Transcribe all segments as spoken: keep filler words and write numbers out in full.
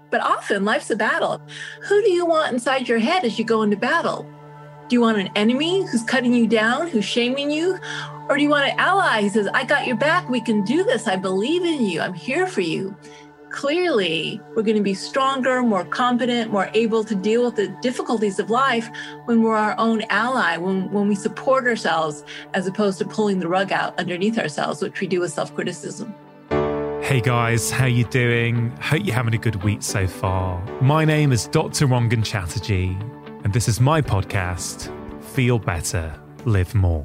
But often life's a battle. Who do you want inside your head as you go into battle? Do you want an enemy who's cutting you down, who's shaming you? Or do you want an ally who says, I got your back, we can do this, I believe in you, I'm here for you? Clearly, we're going to be stronger, more competent, more able to deal with the difficulties of life when we're our own ally, when, when we support ourselves, as opposed to pulling the rug out underneath ourselves, which we do with self-criticism. Hey guys, how you doing? Hope you're having a good week so far. My name is Doctor Rangan Chatterjee, and this is my podcast, Feel Better, Live More.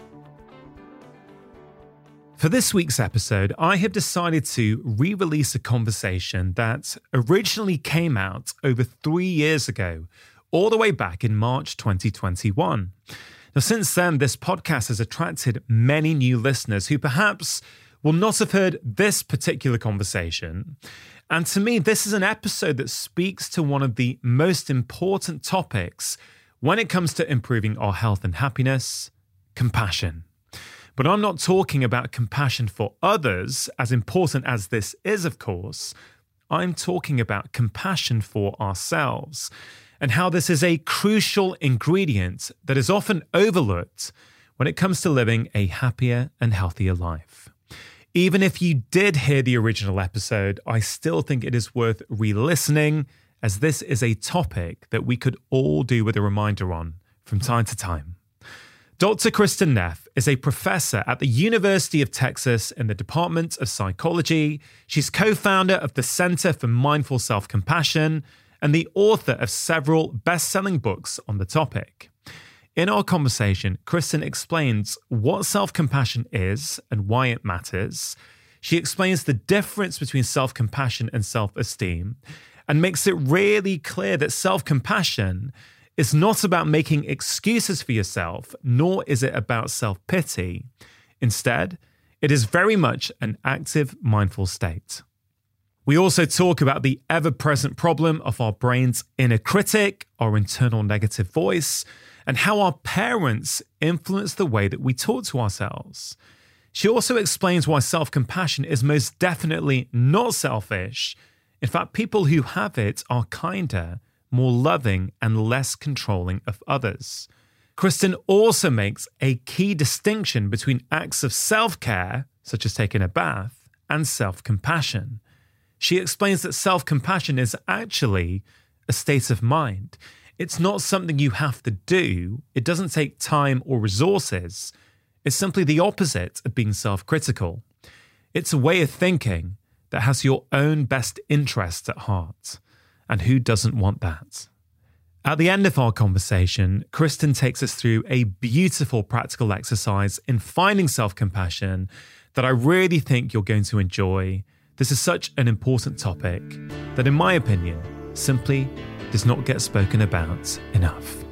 For this week's episode, I have decided to re-release a conversation that originally came out over three years ago, all the way back in March twenty twenty-one. Now, since then, this podcast has attracted many new listeners who perhaps will not have heard this particular conversation. And to me, this is an episode that speaks to one of the most important topics when it comes to improving our health and happiness: compassion. But I'm not talking about compassion for others, as important as this is, of course. I'm talking about compassion for ourselves and how this is a crucial ingredient that is often overlooked when it comes to living a happier and healthier life. Even if you did hear the original episode, I still think it is worth re-listening, as this is a topic that we could all do with a reminder on from time to time. Doctor Kristin Neff is a professor at the University of Texas in the Department of Psychology. She's co-founder of the Center for Mindful Self-Compassion and the author of several best-selling books on the topic. In our conversation, Kristin explains what self-compassion is and why it matters. She explains the difference between self-compassion and self-esteem and makes it really clear that self-compassion is not about making excuses for yourself, nor is it about self-pity. Instead, it is very much an active, mindful state. We also talk about the ever-present problem of our brain's inner critic, our internal negative voice, and how our parents influence the way that we talk to ourselves. She also explains why self-compassion is most definitely not selfish. In fact, people who have it are kinder, more loving, and less controlling of others. Kristin also makes a key distinction between acts of self-care, such as taking a bath, and self-compassion. She explains that self-compassion is actually a state of mind. It's not something you have to do. It doesn't take time or resources. It's simply the opposite of being self-critical. It's a way of thinking that has your own best interests at heart. And who doesn't want that? At the end of our conversation, Kristin takes us through a beautiful practical exercise in finding self-compassion that I really think you're going to enjoy. This is such an important topic that, in my opinion, simply does not get spoken about enough.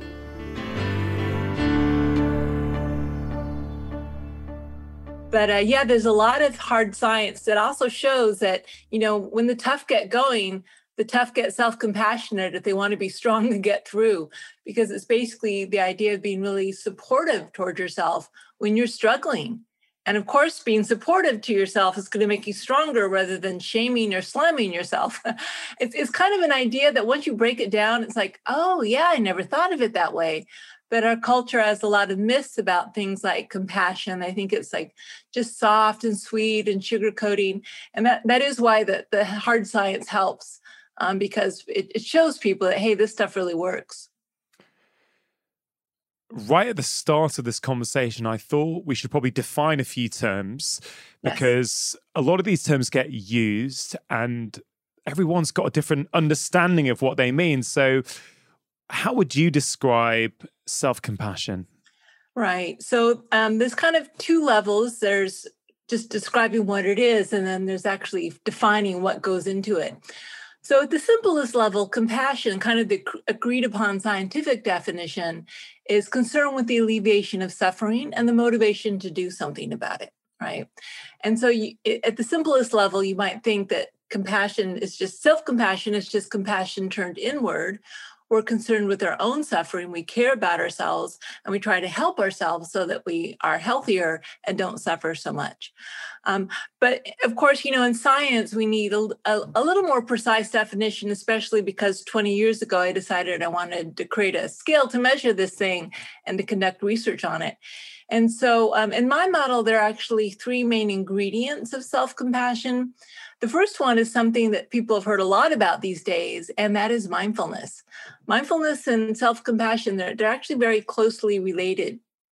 But uh, yeah, there's a lot of hard science that also shows that, you know, when the tough get going, the tough get self-compassionate if they want to be strong to get through, because it's basically the idea of being really supportive towards yourself when you're struggling. And of course, being supportive to yourself is going to make you stronger rather than shaming or slamming yourself. It's, it's kind of an idea that once you break it down, it's like, oh, yeah, I never thought of it that way. But our culture has a lot of myths about things like compassion. I think it's like just soft and sweet and sugarcoating. And that, that is why the, the hard science helps, um, because it, it shows people that, hey, this stuff really works. Right at the start of this conversation, I thought we should probably define a few terms, because yes, a lot of these terms get used and everyone's got a different understanding of what they mean. So how would you describe self-compassion? Right. So um, there's kind of two levels. There's just describing what it is, and then there's actually defining what goes into it. So at the simplest level, compassion, kind of the agreed upon scientific definition, is concern with the alleviation of suffering and the motivation to do something about it, right? And so you, at the simplest level, you might think that compassion is just self-compassion, is just compassion turned inward, we're concerned with our own suffering. We care about ourselves and we try to help ourselves so that we are healthier and don't suffer so much. Um, but of course, you know, in science, we need a, a, a little more precise definition, especially because twenty years ago, I decided I wanted to create a scale to measure this thing and to conduct research on it. And so um, in my model, there are actually three main ingredients of self-compassion. The first one is something that people have heard a lot about these days, and that is mindfulness. Mindfulness and self-compassion, they're, they're actually very closely related.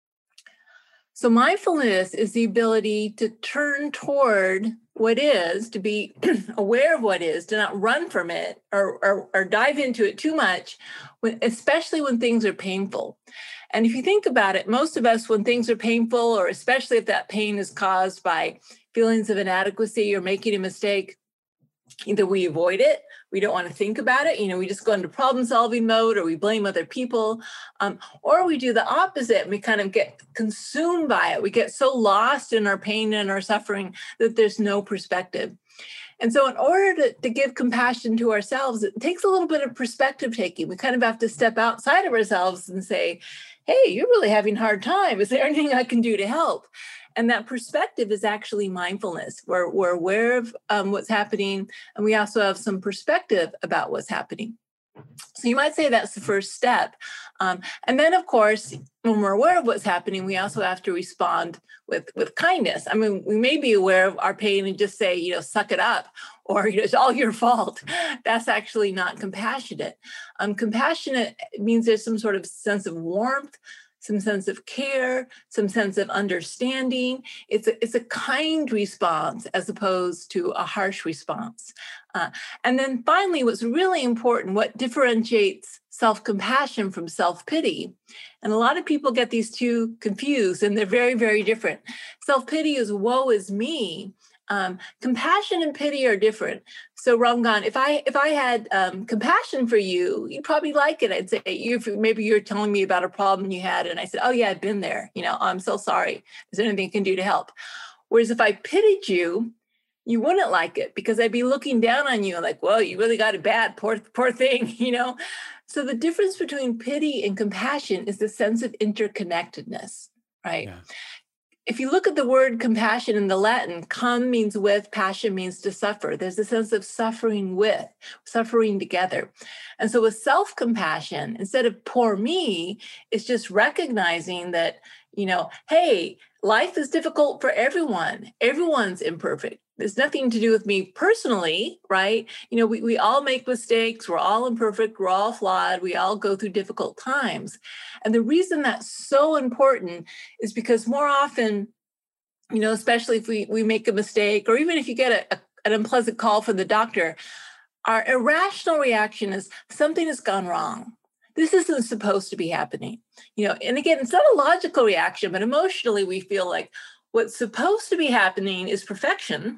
So mindfulness is the ability to turn toward what is, to be aware of what is, to not run from it or, or, or dive into it too much, when, especially when things are painful. And if you think about it, most of us, when things are painful, or especially if that pain is caused by feelings of inadequacy or making a mistake, either we avoid it, we don't want to think about it, you know, we just go into problem solving mode, or we blame other people, um, or we do the opposite and we kind of get consumed by it. We get so lost in our pain and our suffering that there's no perspective. And so in order to, to give compassion to ourselves, it takes a little bit of perspective taking. We kind of have to step outside of ourselves and say, hey, you're really having a hard time. Is there anything I can do to help? And that perspective is actually mindfulness. We're, we're aware of um, what's happening, and we also have some perspective about what's happening. So you might say that's the first step. Um, and then, of course, when we're aware of what's happening, we also have to respond with, with kindness. I mean, we may be aware of our pain and just say, you know, suck it up, or, you know, it's all your fault. That's actually not compassionate. Um, compassionate means there's some sort of sense of warmth, some sense of care, some sense of understanding. It's a, it's a kind response as opposed to a harsh response. Uh, and then finally, what's really important, what differentiates self-compassion from self-pity, and a lot of people get these two confused, and they're very, very different. Self-pity is woe is me. Um, compassion and pity are different. So Ramgan, if I if I had um, compassion for you, you'd probably like it. I'd say, you maybe you're telling me about a problem you had, and I said, oh yeah, I've been there. You know, I'm so sorry. Is there anything I can do to help? Whereas if I pitied you, you wouldn't like it, because I'd be looking down on you like, well, you really got it bad, poor, poor thing, you know? So the difference between pity and compassion is the sense of interconnectedness, right? Yeah. If you look at the word compassion in the Latin, cum means with, passion means to suffer. There's a sense of suffering with, suffering together. And so with self-compassion, instead of poor me, it's just recognizing that, you know, hey, life is difficult for everyone. Everyone's imperfect. There's nothing to do with me personally, right? You know, we, we all make mistakes. We're all imperfect. We're all flawed. We all go through difficult times. And the reason that's so important is because more often, you know, especially if we, we make a mistake, or even if you get a, a, an unpleasant call from the doctor, our irrational reaction is something has gone wrong. This isn't supposed to be happening. You know, and again, it's not a logical reaction, but emotionally we feel like what's supposed to be happening is perfection.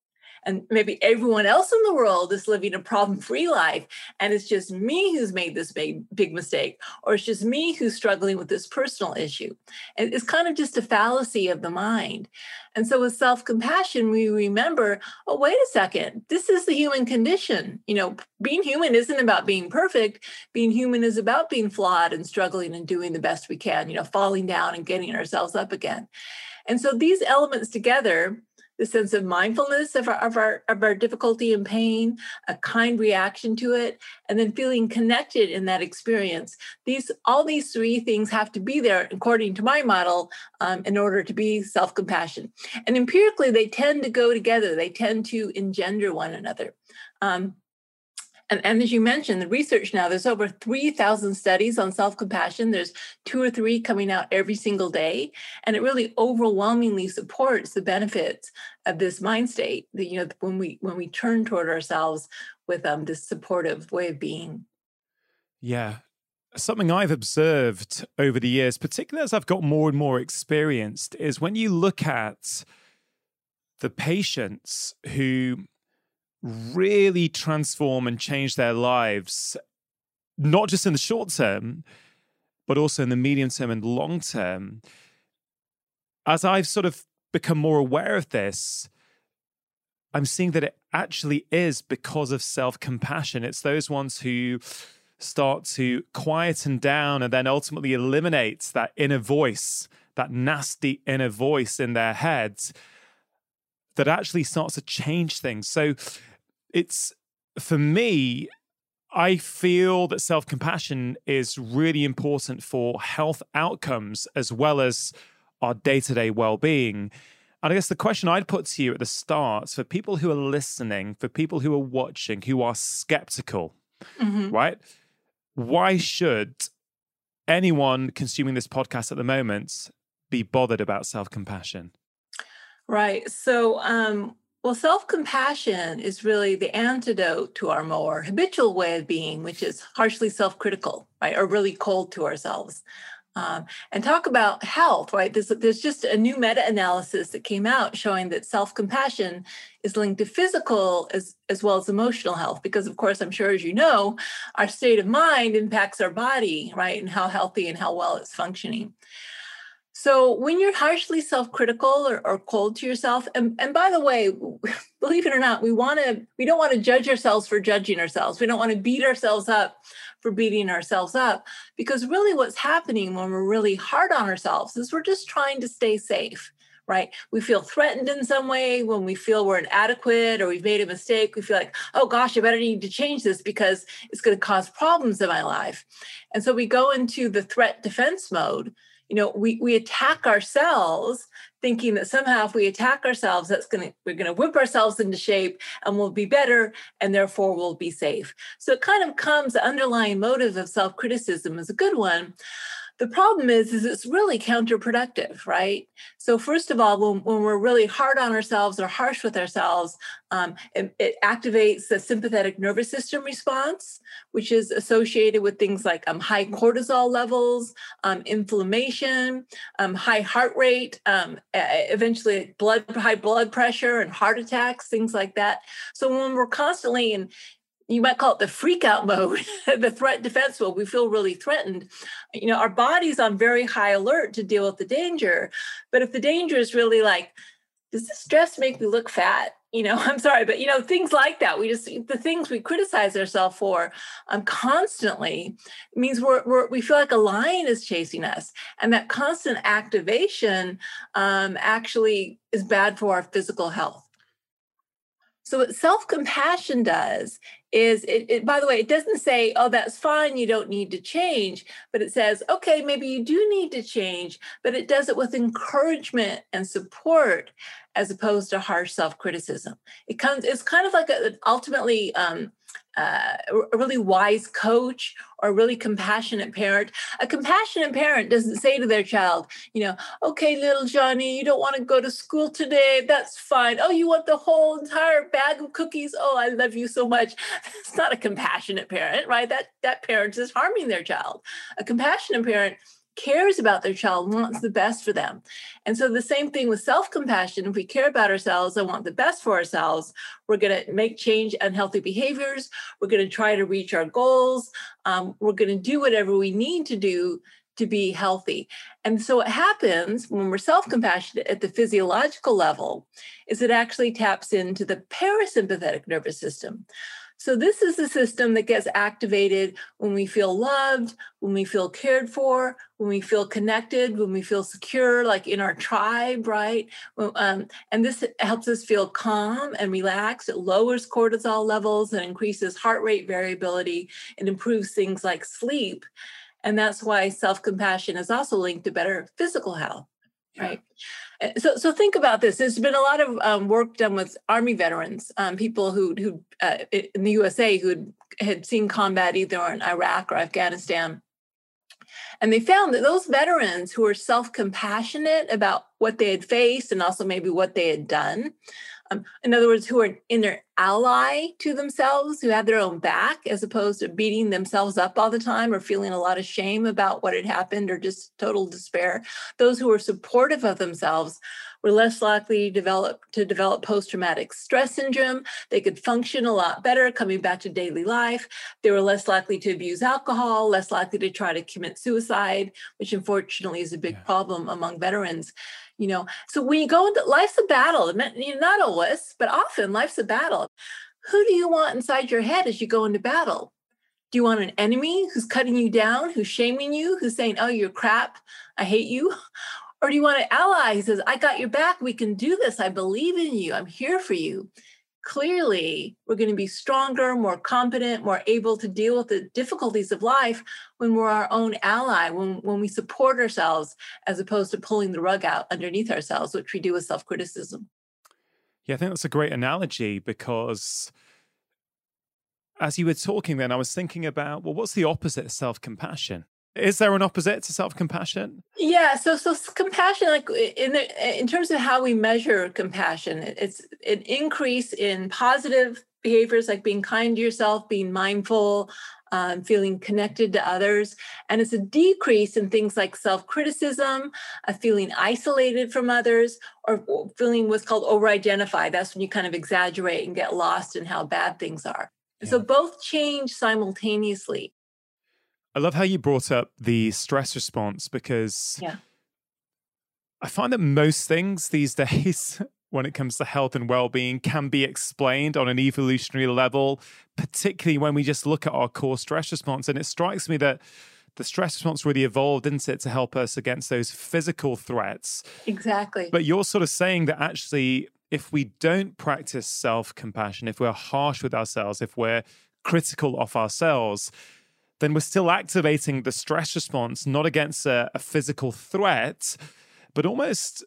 And maybe everyone else in the world is living a problem-free life, and it's just me who's made this big, big mistake, or it's just me who's struggling with this personal issue. And it's kind of just a fallacy of the mind. And so with self-compassion, we remember, oh, wait a second, this is the human condition. You know, being human isn't about being perfect. Being human is about being flawed and struggling and doing the best we can, you know, falling down and getting ourselves up again. And so these elements together, the sense of mindfulness of our, of our of our difficulty and pain, a kind reaction to it, and then feeling connected in that experience. These all these three things have to be there, according to my model, um, in order to be self-compassion. And empirically, they tend to go together. They tend to engender one another. Um, And, and as you mentioned, the research now, there's over three thousand studies on self-compassion. There's two or three coming out every single day. And it really overwhelmingly supports the benefits of this mind state, that, you know, when we when we turn toward ourselves with um, this supportive way of being. Yeah. Something I've observed over the years, particularly as I've got more and more experienced, is when you look at the patients who really transform and change their lives, not just in the short term, but also in the medium term and long term. As I've sort of become more aware of this, I'm seeing that it actually is because of self-compassion. It's those ones who start to quieten down and then ultimately eliminate that inner voice, that nasty inner voice in their heads that actually starts to change things. So it's, for me, I feel that self-compassion is really important for health outcomes as well as our day-to-day well-being. And I guess the question I'd put to you at the start, for people who are listening, for people who are watching, who are skeptical, mm-hmm. right? Why should anyone consuming this podcast at the moment be bothered about self-compassion? Right. So, um, well, self-compassion is really the antidote to our more habitual way of being, which is harshly self-critical, right? Or really cold to ourselves. Um, and talk about health, right? There's, there's just a new meta-analysis that came out showing that self-compassion is linked to physical as, as well as emotional health. Because, of course, I'm sure, as you know, our state of mind impacts our body, right? And how healthy and how well it's functioning. So when you're harshly self-critical or, or cold to yourself, and, and by the way, believe it or not, we want to, we don't want to judge ourselves for judging ourselves. We don't want to beat ourselves up for beating ourselves up, because really what's happening when we're really hard on ourselves is we're just trying to stay safe, right? We feel threatened in some way when we feel we're inadequate or we've made a mistake. We feel like, oh gosh, I better need to change this because it's going to cause problems in my life. And so we go into the threat defense mode. You know, we, we attack ourselves thinking that somehow if we attack ourselves, that's going to, we're going to whip ourselves into shape and we'll be better and therefore we'll be safe. So it kind of comes, the underlying motive of self-criticism is a good one. The problem is, is it's really counterproductive, right? So first of all, when, when we're really hard on ourselves or harsh with ourselves, um, it, it activates the sympathetic nervous system response, which is associated with things like um, high cortisol levels, um, inflammation, um, high heart rate, um, eventually blood, high blood pressure and heart attacks, things like that. So when we're constantly in, you might call it the freak out mode, the threat defense mode, we feel really threatened. You know, our body's on very high alert to deal with the danger. But if the danger is really like, does this dress make me look fat? You know, I'm sorry, but, you know, things like that, we just, the things we criticize ourselves for um, constantly means we're, we're, we feel like a lion is chasing us. And that constant activation um, actually is bad for our physical health. So what self-compassion does is, it, it, by the way, it doesn't say, oh, that's fine, you don't need to change, but it says, okay, maybe you do need to change, but it does it with encouragement and support as opposed to harsh self-criticism. It comes, it's kind of like a, ultimately um, uh, a really wise coach or a really compassionate parent. A compassionate parent doesn't say to their child, you know, okay, little Johnny, you don't want to go to school today. That's fine. Oh, you want the whole entire bag of cookies? Oh, I love you so much. It's not a compassionate parent, right? That, that parent is harming their child. A compassionate parent cares about their child, wants the best for them. And so the same thing with self-compassion. If we care about ourselves and want the best for ourselves, we're going to make change unhealthy behaviors. We're going to try to reach our goals. Um, we're going to do whatever we need to do to be healthy. And so what happens when we're self-compassionate at the physiological level is it actually taps into the parasympathetic nervous system. So this is the system that gets activated when we feel loved, when we feel cared for, when we feel connected, when we feel secure, like in our tribe, right? Um, and this helps us feel calm and relaxed. It lowers cortisol levels and increases heart rate variability and improves things like sleep. And that's why self-compassion is also linked to better physical health, right? Yeah. So, so think about this. There's been a lot of um, work done with Army veterans, um, people who, who uh, in the U S A who had seen combat either in Iraq or Afghanistan. And they found that those veterans who were self-compassionate about what they had faced and also maybe what they had done, um, in other words, who are in their ally to themselves, who had their own back, as opposed to beating themselves up all the time or feeling a lot of shame about what had happened or just total despair. Those who were supportive of themselves were less likely to develop to develop post-traumatic stress syndrome. They could function a lot better coming back to daily life. They were less likely to abuse alcohol, less likely to try to commit suicide, which unfortunately is a big yeah. problem among veterans. You know, so when you go into life's a battle, not always, but often life's a battle. Who do you want inside your head as you go into battle? Do you want an enemy who's cutting you down, who's shaming you, who's saying, oh, you're crap, I hate you? Or do you want an ally who says, I got your back, we can do this, I believe in you, I'm here for you? Clearly, we're going to be stronger, more competent, more able to deal with the difficulties of life when we're our own ally, when, when we support ourselves, as opposed to pulling the rug out underneath ourselves, which we do with self-criticism. Yeah, I think that's a great analogy, because as you were talking then, I was thinking about, well, what's the opposite of self-compassion? Is there an opposite to self-compassion? Yeah, so so compassion, like in the, in terms of how we measure compassion, it's an increase in positive behaviors like being kind to yourself, being mindful, um, feeling connected to others, and it's a decrease in things like self-criticism, uh, feeling isolated from others, or feeling what's called over-identified. That's when you kind of exaggerate and get lost in how bad things are. Yeah. So both change simultaneously. I love how you brought up the stress response, because yeah. I find that most things these days, when it comes to health and well-being, can be explained on an evolutionary level, particularly when we just look at our core stress response. And it strikes me that the stress response really evolved, didn't it, to help us against those physical threats. Exactly. But you're sort of saying that actually, if we don't practice self-compassion, if we're harsh with ourselves, if we're critical of ourselves, then we're still activating the stress response, not against a, a physical threat, but almost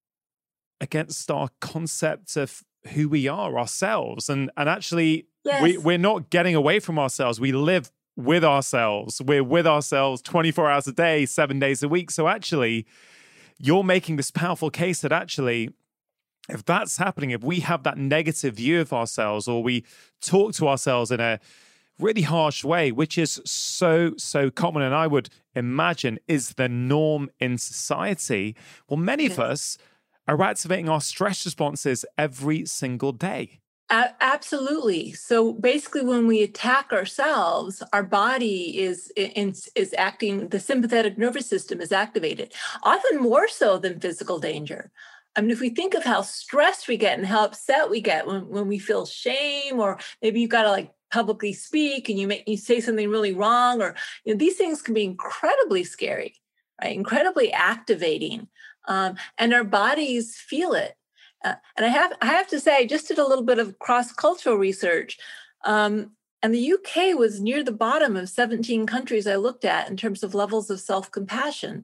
against our concept of who we are ourselves. And, and actually, yes. we, we're not getting away from ourselves. We live with ourselves. We're with ourselves twenty-four hours a day, seven days a week. So actually, you're making this powerful case that actually, if that's happening, if we have that negative view of ourselves, or we talk to ourselves in a really harsh way, which is so, so common, and I would imagine is the norm in society, well, many yes. of us are activating our stress responses every single day. A- absolutely. So basically, when we attack ourselves, our body is, is, is acting, the sympathetic nervous system is activated, often more so than physical danger. I mean, if we think of how stressed we get and how upset we get when, when we feel shame, or maybe you've got to like publicly speak and you make you say something really wrong, or you know, these things can be incredibly scary, right? Incredibly activating, um, and our bodies feel it. Uh, and I have I have to say, I just did a little bit of cross-cultural research, um, and the U K was near the bottom of seventeen countries I looked at in terms of levels of self-compassion.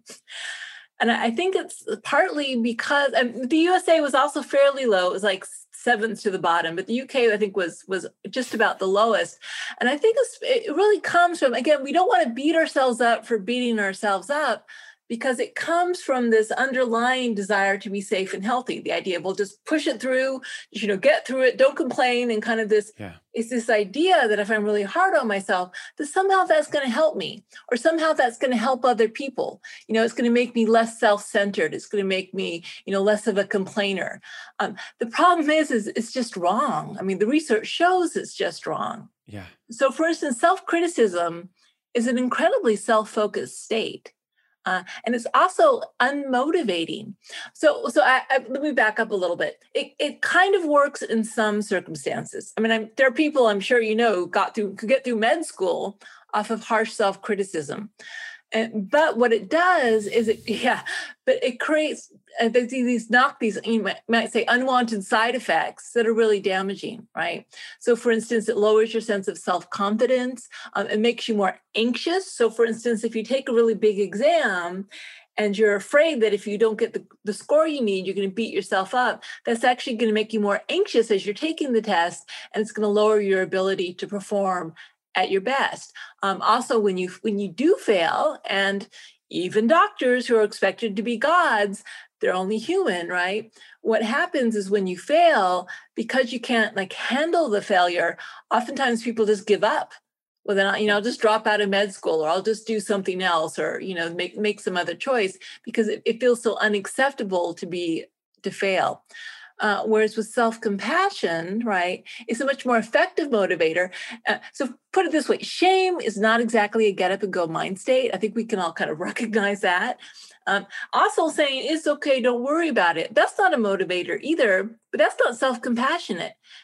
And I think it's partly because and the U S A was also fairly low. It was like seventh to the bottom, but the U K, I think, was was just about the lowest. And I think it's, it really comes from, again, we don't want to beat ourselves up for beating ourselves up, because it comes from this underlying desire to be safe and healthy. The idea of, we'll just push it through, you know, get through it, don't complain, and kind of this, yeah. it's this idea that if I'm really hard on myself, that somehow that's going to help me, or somehow that's going to help other people. You know, it's going to make me less self-centered. It's going to make me, you know, less of a complainer. Um, the problem is, is it's just wrong. I mean, the research shows it's just wrong. Yeah. So for instance, self-criticism is an incredibly self-focused state. Uh, and it's also unmotivating. So, so I, I, let me back up a little bit. It it kind of works in some circumstances. I mean, I'm, there are people I'm sure you know who got through could get through med school off of harsh self-criticism. And, but what it does is it, yeah, but it creates uh, these knock these, you might, might say, unwanted side effects that are really damaging, right? So for instance, it lowers your sense of self-confidence. Um, it makes you more anxious. So for instance, if you take a really big exam and you're afraid that if you don't get the, the score you need, you're going to beat yourself up, that's actually going to make you more anxious as you're taking the test, and it's going to lower your ability to perform at your best. Um, also, when you when you do fail, and even doctors who are expected to be gods, they're only human, right? What happens is when you fail, because you can't like handle the failure, oftentimes people just give up. Well, then, you know, I'll just drop out of med school, or I'll just do something else, or, you know, make make some other choice, because it, it feels so unacceptable to be to fail. Uh, whereas with self-compassion, right, it's a much more effective motivator. Uh, so put it this way, shame is not exactly a get up and go mind state. I think we can all kind of recognize that. Um, also saying it's okay, don't worry about it. That's not a motivator either, but that's not self-compassionate.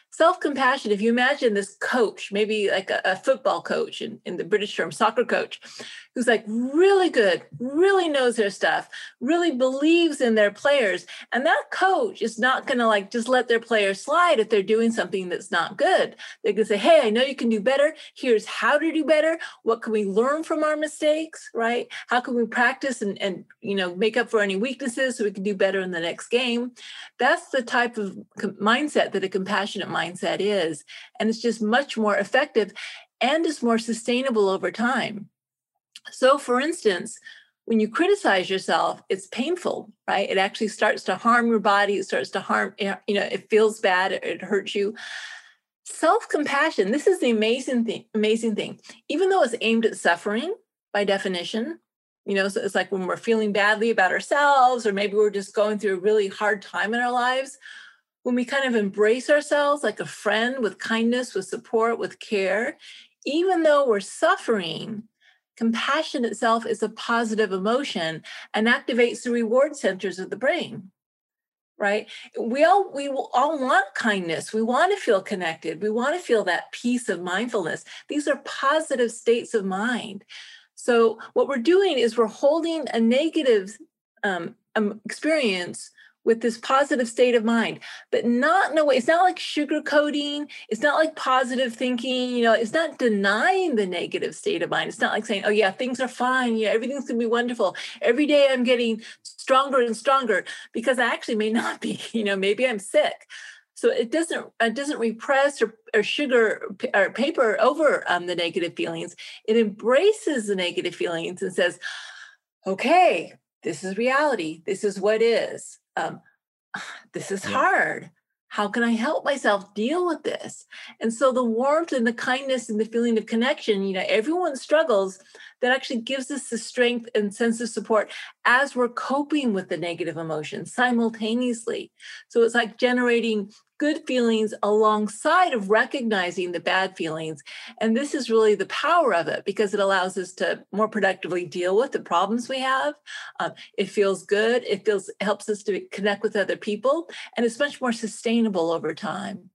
Self-compassion, if you imagine this coach, maybe like a, a football coach in, in the British term, soccer coach, who's like really good, really knows their stuff, really believes in their players. And that coach is not going to like just let their players slide if they're doing something that's not good. They're going to say, hey, I know you can do better. Here's how to do better. What can we learn from our mistakes, right? How can we practice and, and you know, make up for any weaknesses so we can do better in the next game? That's the type of mindset that a compassionate mindset is. And it's just much more effective and is more sustainable over time. So, for instance, when you criticize yourself, it's painful, right? It actually starts to harm your body. It starts to harm, you know, it feels bad. It, it hurts you. Self-compassion, this is the amazing thing, amazing thing. Even though it's aimed at suffering by definition, you know, so it's like when we're feeling badly about ourselves, or maybe we're just going through a really hard time in our lives, when we kind of embrace ourselves like a friend with kindness, with support, with care, even though we're suffering, compassion itself is a positive emotion and activates the reward centers of the brain, right? We all we all want kindness. We want to feel connected. We want to feel that peace of mindfulness. These are positive states of mind. So what we're doing is we're holding a negative um, um, experience with this positive state of mind, but not in a way, it's not like sugarcoating. It's not like positive thinking, you know, it's not denying the negative state of mind. It's not like saying, oh yeah, things are fine. Yeah, everything's gonna be wonderful. Every day I'm getting stronger and stronger, because I actually may not be, you know, maybe I'm sick. So it doesn't, it doesn't repress or, or sugar or paper over um, the negative feelings. It embraces the negative feelings and says, okay, this is reality. This is what is. Um, this is yeah. hard. How can I help myself deal with this? And so the warmth and the kindness and the feeling of connection, you know, everyone struggles. That actually gives us the strength and sense of support as we're coping with the negative emotions simultaneously. So it's like generating good feelings alongside of recognizing the bad feelings. And this is really the power of it, because it allows us to more productively deal with the problems we have. Um, it feels good. It feels helps us to connect with other people, and it's much more sustainable over time.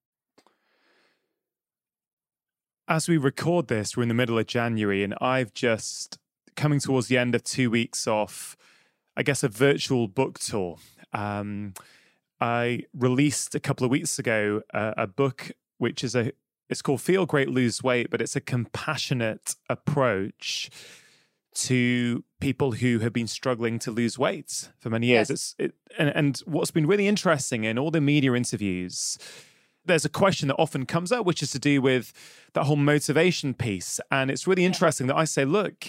As we record this, we're in the middle of January, and I've just coming towards the end of two weeks off, I guess, a virtual book tour. Um, I released a couple of weeks ago uh, a book which is a it's called Feel Great, Lose Weight, but it's a compassionate approach to people who have been struggling to lose weight for many years. Yes. It's it, and, and what's been really interesting in all the media interviews, there's a question that often comes up, which is to do with that whole motivation piece. And it's really interesting that I say, look,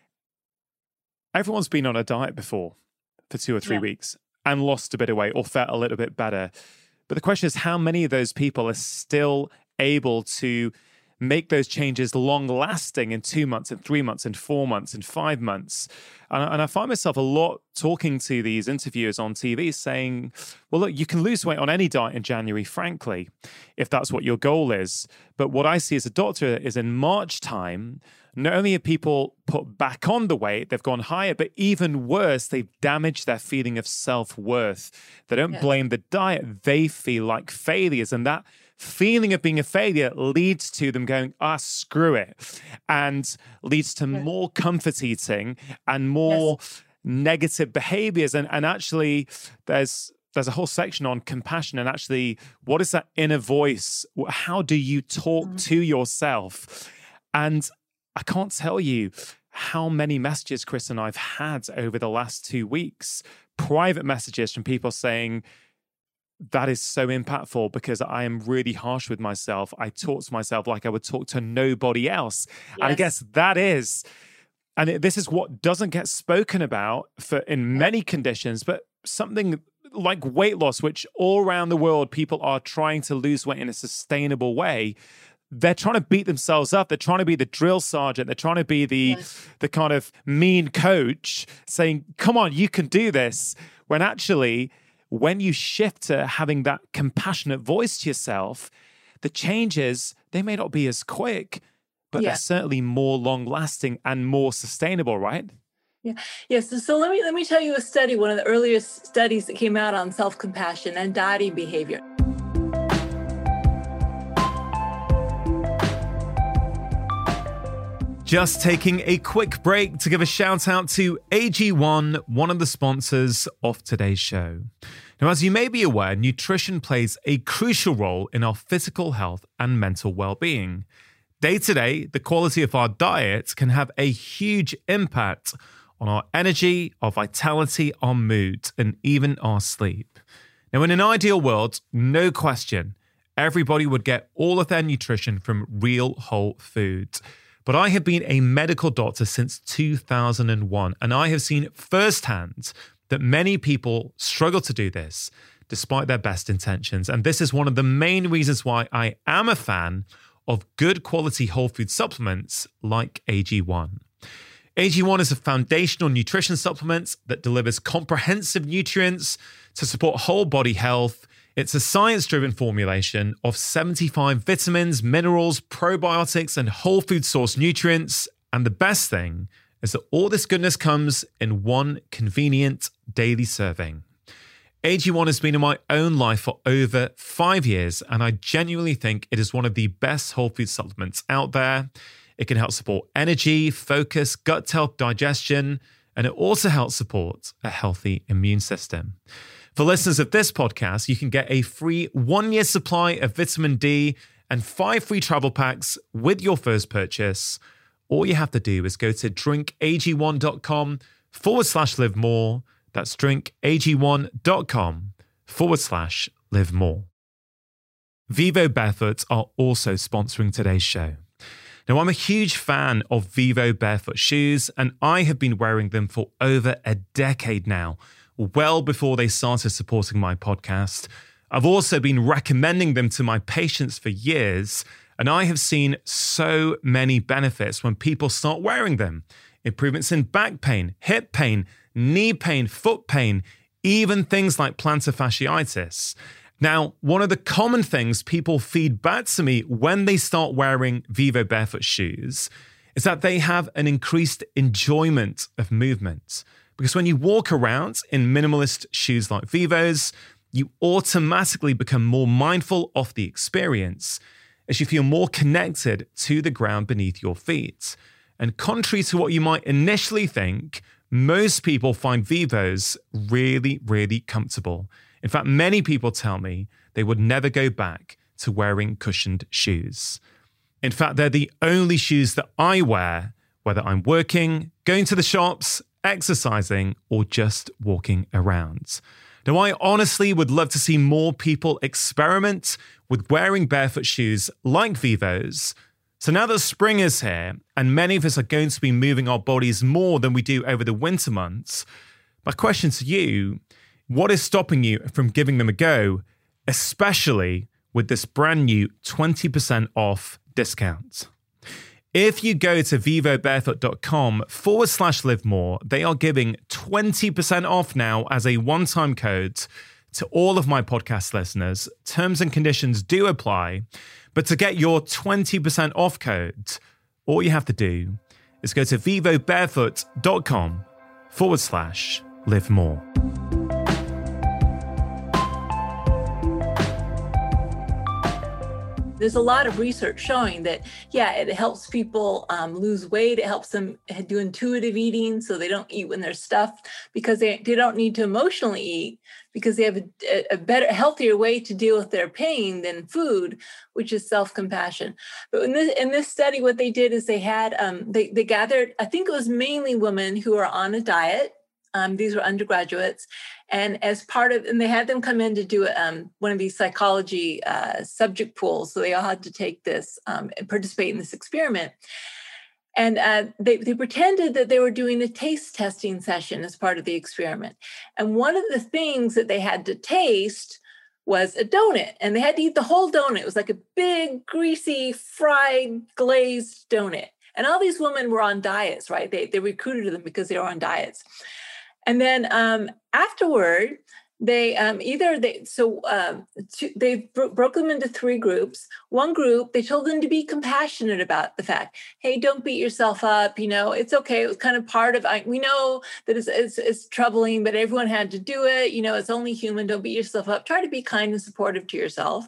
everyone's been on a diet before for two or three yeah. weeks and lost a bit of weight or felt a little bit better. But the question is, how many of those people are still able to make those changes long-lasting in two months, in three months, in four months, in five months? And, and I find myself a lot talking to these interviewers on T V saying, well, look, you can lose weight on any diet in January, frankly, if that's what your goal is. But what I see as a doctor is in March time, not only have people put back on the weight, they've gone higher, but even worse, they've damaged their feeling of self-worth. They don't yes. blame the diet. They feel like failures. And that feeling of being a failure leads to them going, ah, screw it, and leads to yeah. more comfort eating and more yes. negative behaviors. And, and actually, there's there's a whole section on compassion and actually, what is that inner voice? How do you talk mm-hmm. to yourself? And I can't tell you how many messages Chris and I've had over the last two weeks, private messages from people saying, that is so impactful because I am really harsh with myself. I talk to myself like I would talk to nobody else. Yes. And I guess that is, and it, this is what doesn't get spoken about for in many conditions, but something like weight loss, which all around the world, people are trying to lose weight in a sustainable way. They're trying to beat themselves up. They're trying to be the drill sergeant. They're trying to be the, yes. the kind of mean coach saying, come on, you can do this. When actually, when you shift to having that compassionate voice to yourself, the changes, they may not be as quick, but yeah. they're certainly more long-lasting and more sustainable, right? Yeah. Yes. So, so let me let me tell you a study, one of the earliest studies that came out on self-compassion and dieting behavior. Just taking a quick break to give a shout out to A G one, one of the sponsors of today's show. Now, as you may be aware, nutrition plays a crucial role in our physical health and mental well-being. Day to day, the quality of our diet can have a huge impact on our energy, our vitality, our mood, and even our sleep. Now, in an ideal world, no question, everybody would get all of their nutrition from real whole foods. But I have been a medical doctor since two thousand one, and I have seen firsthand that many people struggle to do this despite their best intentions. And this is one of the main reasons why I am a fan of good quality whole food supplements like A G one. A G one is a foundational nutrition supplement that delivers comprehensive nutrients to support whole body health. It's a science-driven formulation of seventy-five vitamins, minerals, probiotics, and whole food source nutrients. And the best thing is that all this goodness comes in one convenient daily serving. A G one has been in my own life for over five years, and I genuinely think it is one of the best whole food supplements out there. It can help support energy, focus, gut health, digestion, and it also helps support a healthy immune system. For listeners of this podcast, you can get a free one-year supply of vitamin D and five free travel packs with your first purchase. All you have to do is go to drinkag1.com forward slash live more. That's drinkag1.com forward slash live more. Vivo Barefoot are also sponsoring today's show. Now, I'm a huge fan of Vivo Barefoot shoes, and I have been wearing them for over a decade now, well before they started supporting my podcast. I've also been recommending them to my patients for years, and I have seen so many benefits when people start wearing them. Improvements in back pain, hip pain, knee pain, foot pain, even things like plantar fasciitis. Now, one of the common things people feed back to me when they start wearing Vivo Barefoot shoes is that they have an increased enjoyment of movement. Because when you walk around in minimalist shoes like Vivo's, you automatically become more mindful of the experience as you feel more connected to the ground beneath your feet. And contrary to what you might initially think, most people find Vivo's really, really comfortable. In fact, many people tell me they would never go back to wearing cushioned shoes. In fact, they're the only shoes that I wear, whether I'm working, going to the shops, exercising, or just walking around. Now, I honestly would love to see more people experiment with wearing barefoot shoes like Vivo's. So now that spring is here, and many of us are going to be moving our bodies more than we do over the winter months, my question to you, what is stopping you from giving them a go, especially with this brand new twenty percent off discount? If you go to vivobarefoot.com forward slash live more, they are giving twenty percent off now as a one-time code to all of my podcast listeners. Terms and conditions do apply. But to get your twenty percent off code, all you have to do is go to vivobarefoot.com forward slash live more. There's a lot of research showing that, yeah, it helps people um, lose weight. It helps them do intuitive eating so they don't eat when they're stuffed because they, they don't need to emotionally eat because they have a, a better, healthier way to deal with their pain than food, which is self-compassion. But in this, in this study, what they did is they had, um, they, they gathered, I think it was mainly women who are on a diet. Um, these were undergraduates. And as part of, and they had them come in to do um, one of these psychology uh, subject pools. So they all had to take this um, and participate in this experiment. And uh, they, they pretended that they were doing a taste testing session as part of the experiment. And one of the things that they had to taste was a donut. And they had to eat the whole donut. It was like a big, greasy, fried, glazed donut. And all these women were on diets, right? They, they recruited them because they were on diets. And then um, afterward, they um, either they so um, two, they bro- broke them into three groups. One group, they told them to be compassionate about the fact, hey, don't beat yourself up. You know, it's okay. It was kind of part of. I, we know that it's, it's it's troubling, but everyone had to do it. You know, it's only human. Don't beat yourself up. Try to be kind and supportive to yourself.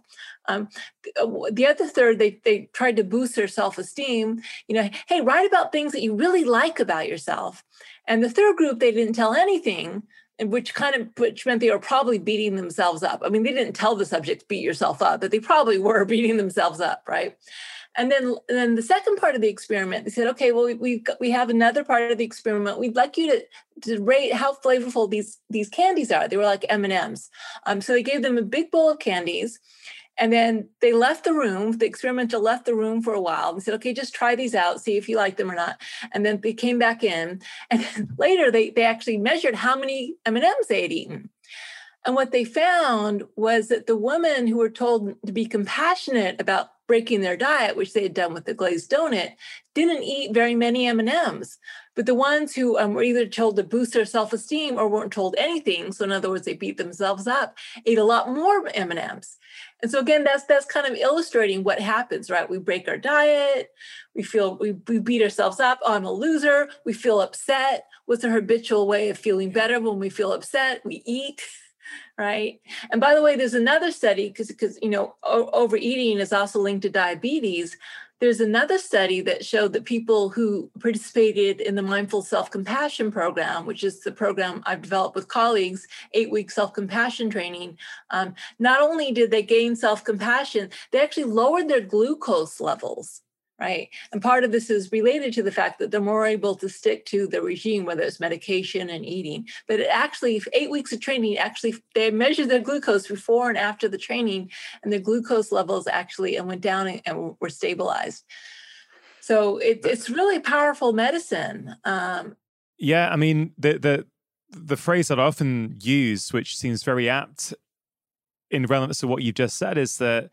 Um, the other third, they they tried to boost their self-esteem. You know, hey, write about things that you really like about yourself. And the third group, they didn't tell anything, and which kind of which meant they were probably beating themselves up. I mean, they didn't tell the subjects beat yourself up, but they probably were beating themselves up, right? And then, and then the second part of the experiment, they said, okay, well, we we we have another part of the experiment. We'd like you to, to rate how flavorful these these candies are. They were like M and M's. Um, so they gave them a big bowl of candies, and then they left the room. The experimenter left the room for a while. They said, okay, just try these out, see if you like them or not. And then they came back in, and then later they they actually measured how many M and M's they had eaten. And what they found was that the women who were told to be compassionate about breaking their diet, which they had done with the glazed donut, didn't eat very many M and M's. But the ones who um, were either told to boost their self-esteem or weren't told anything, so in other words, they beat themselves up, ate a lot more M and M's. And so again, that's that's kind of illustrating what happens, right? We break our diet, we feel we, we beat ourselves up. Oh, I'm a loser. We feel upset. What's a habitual way of feeling better when we feel upset? We eat. Right. And by the way, there's another study because, because, you know, o- overeating is also linked to diabetes. There's another study that showed that people who participated in the Mindful Self-Compassion program, which is the program I've developed with colleagues, eight-week self-compassion training, um, not only did they gain self-compassion, they actually lowered their glucose levels. Right. And part of this is related to the fact that they're more able to stick to the regime, whether it's medication and eating. But it actually, eight weeks of training, actually, they measured their glucose before and after the training, and their glucose levels actually and went down and, and were stabilized. So it, it's really powerful medicine. Um, yeah, I mean, the the the phrase that I often use, which seems very apt in relevance to what you've just said, is that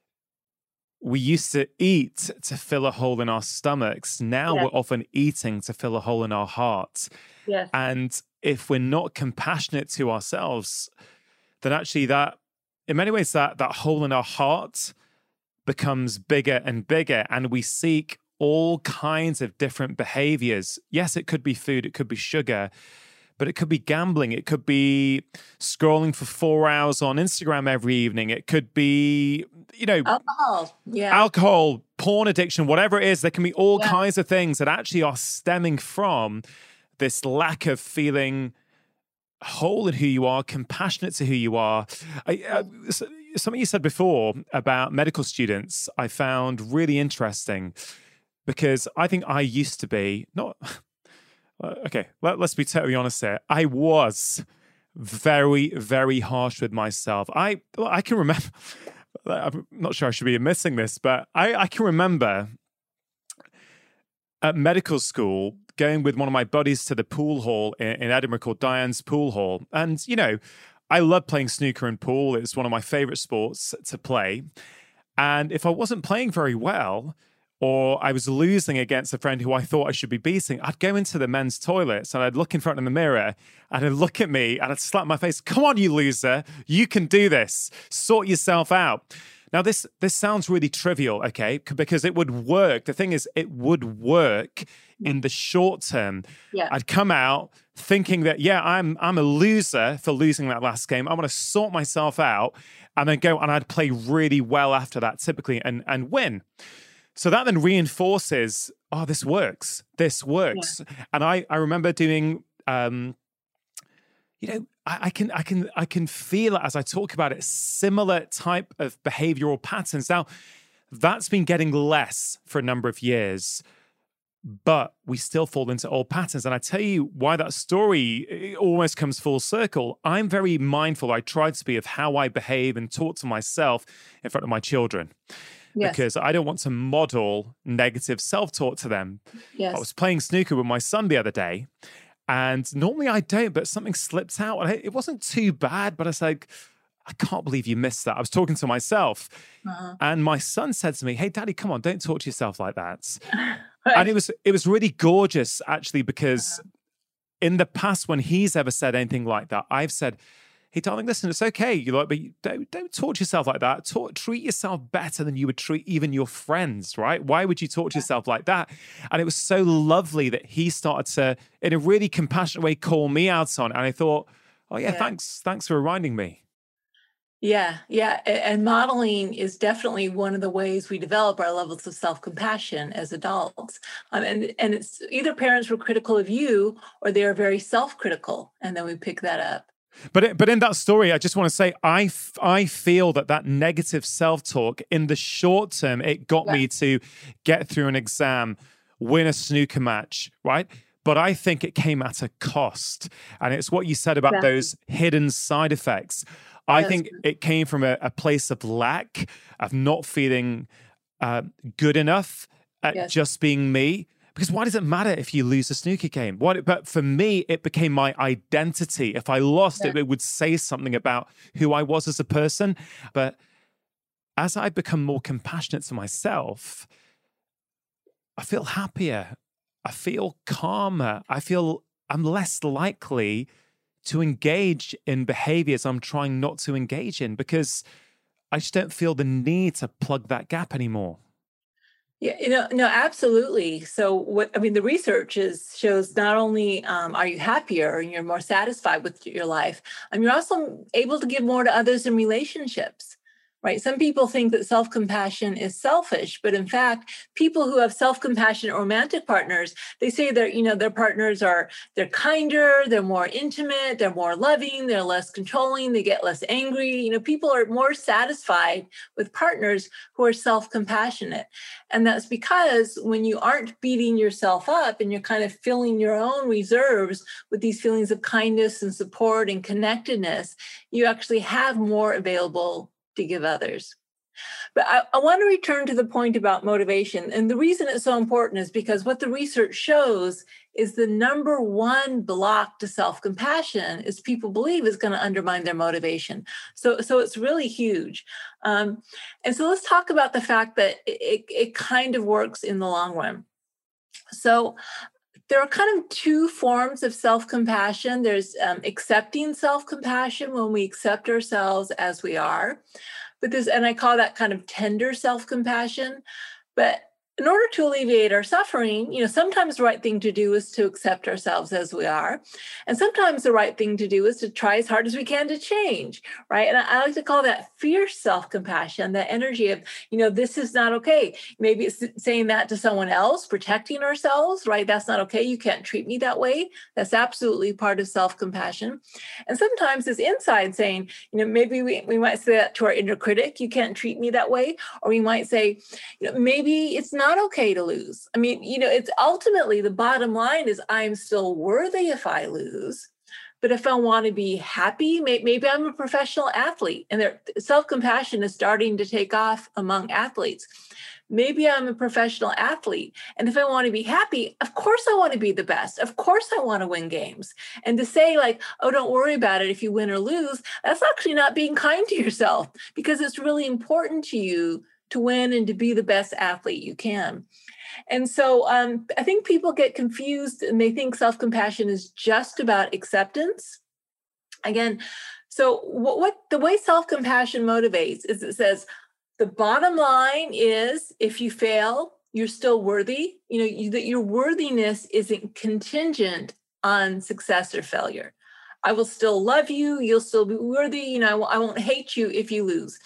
we used to eat to fill a hole in our stomachs. Now yes. we're often eating to fill a hole in our hearts. Yes. And if we're not compassionate to ourselves, then actually that, in many ways, that, that hole in our heart becomes bigger and bigger. And we seek all kinds of different behaviors. Yes, it could be food, it could be sugar, but it could be gambling. It could be scrolling for four hours on Instagram every evening. It could be, you know, alcohol, yeah, alcohol, porn addiction, whatever it is. There can be all yeah. kinds of things that actually are stemming from this lack of feeling whole in who you are, compassionate to who you are. I, uh, something you said before about medical students, I found really interesting because I think I used to be not. Uh, okay, let, let's be totally honest here. I was very, very harsh with myself. I I can remember, I'm not sure I should be admitting this, but I, I can remember at medical school going with one of my buddies to the pool hall in, in Edinburgh called Diane's Pool Hall. And, you know, I love playing snooker and pool. It's one of my favorite sports to play. And if I wasn't playing very well, or I was losing against a friend who I thought I should be beating, I'd go into the men's toilets and I'd look in front of the mirror and I'd look at me and I'd slap my face. Come on, you loser. You can do this. Sort yourself out. Now, this this sounds really trivial, okay, because it would work. The thing is, it would work in the short term. Yeah. I'd come out thinking that, yeah, I'm I'm a loser for losing that last game. I'm going to sort myself out and then go and I'd play really well after that, typically, and and win. So that then reinforces, oh, this works. This works. Yeah. And I, I remember doing, um, you know, I, I can I can I can feel it as I talk about it, similar type of behavioral patterns. Now, that's been getting less for a number of years, but we still fall into old patterns. And I tell you why that story almost comes full circle. I'm very mindful, I try to be, of how I behave and talk to myself in front of my children. Yes. Because I don't want to model negative self-talk to them. Yes. I was playing snooker with my son the other day, and normally I don't, but something slipped out. And it wasn't too bad, but I was like, I can't believe you missed that. I was talking to myself, uh-huh. and my son said to me, hey, Daddy, come on, don't talk to yourself like that. And it was it was really gorgeous, actually, because uh-huh. in the past, when he's ever said anything like that, I've said, hey, darling, listen, it's okay. You like, but don't don't talk to yourself like that. Talk, treat yourself better than you would treat even your friends, right? Why would you talk to yourself like that? And it was so lovely that he started to, in a really compassionate way, call me out on it. And I thought, oh yeah, yeah. thanks, thanks for reminding me. Yeah, yeah. a- And modeling is definitely one of the ways we develop our levels of self-compassion as adults. Um, and, and it's either parents were critical of you or they are very self-critical, and then we pick that up. But it, but in that story, I just want to say, I, f- I feel that that negative self-talk in the short term, it got Yeah. me to get through an exam, win a snooker match, right? But I think it came at a cost. And it's what you said about Exactly. those hidden side effects. I That's think it came from a, a place of lack, of not feeling uh, good enough at yes. just being me. Because why does it matter if you lose a snooker game? What? But for me, it became my identity. If I lost Yeah. it, it would say something about who I was as a person. But as I become more compassionate to myself, I feel happier. I feel calmer. I feel I'm less likely to engage in behaviors I'm trying not to engage in because I just don't feel the need to plug that gap anymore. Yeah, you know, no, absolutely. So what I mean, the research is shows not only um, are you happier and you're more satisfied with your life, um, you're also able to give more to others in relationships, right? Some people think that self-compassion is selfish, but in fact, people who have self-compassionate romantic partners, they say that, you know, their partners are they're kinder, they're more intimate, they're more loving, they're less controlling, they get less angry. You know, people are more satisfied with partners who are self-compassionate. And that's because when you aren't beating yourself up and you're kind of filling your own reserves with these feelings of kindness and support and connectedness, you actually have more available to give others. But I, I want to return to the point about motivation. And the reason it's so important is because what the research shows is the number one block to self-compassion is people believe is going to undermine their motivation. So, so it's really huge. Um, and so let's talk about the fact that it, it kind of works in the long run. So there are kind of two forms of self-compassion. There's um, accepting self-compassion when we accept ourselves as we are. But this, and I call that kind of tender self-compassion. But in order to alleviate our suffering, you know, sometimes the right thing to do is to accept ourselves as we are. And sometimes the right thing to do is to try as hard as we can to change, right? And I, I like to call that fierce self-compassion, that energy of, you know, this is not okay. Maybe it's saying that to someone else, protecting ourselves, right? That's not okay. You can't treat me that way. That's absolutely part of self-compassion. And sometimes it's inside saying, you know, maybe we, we might say that to our inner critic, you can't treat me that way. Or we might say, you know, maybe it's not okay to lose. I mean, you know, it's ultimately the bottom line is I'm still worthy if I lose. But if I want to be happy, maybe I'm a professional athlete and self-compassion is starting to take off among athletes. Maybe I'm a professional athlete. And if I want to be happy, of course I want to be the best. Of course I want to win games. And to say like, oh, don't worry about it if you win or lose, that's actually not being kind to yourself because it's really important to you to win and to be the best athlete you can. And so um, I think people get confused and they think self-compassion is just about acceptance. Again, so what, what the way self-compassion motivates is it says, the bottom line is if you fail, you're still worthy. You know, you, that your worthiness isn't contingent on success or failure. I will still love you. You'll still be worthy. You know, I won't hate you if you lose.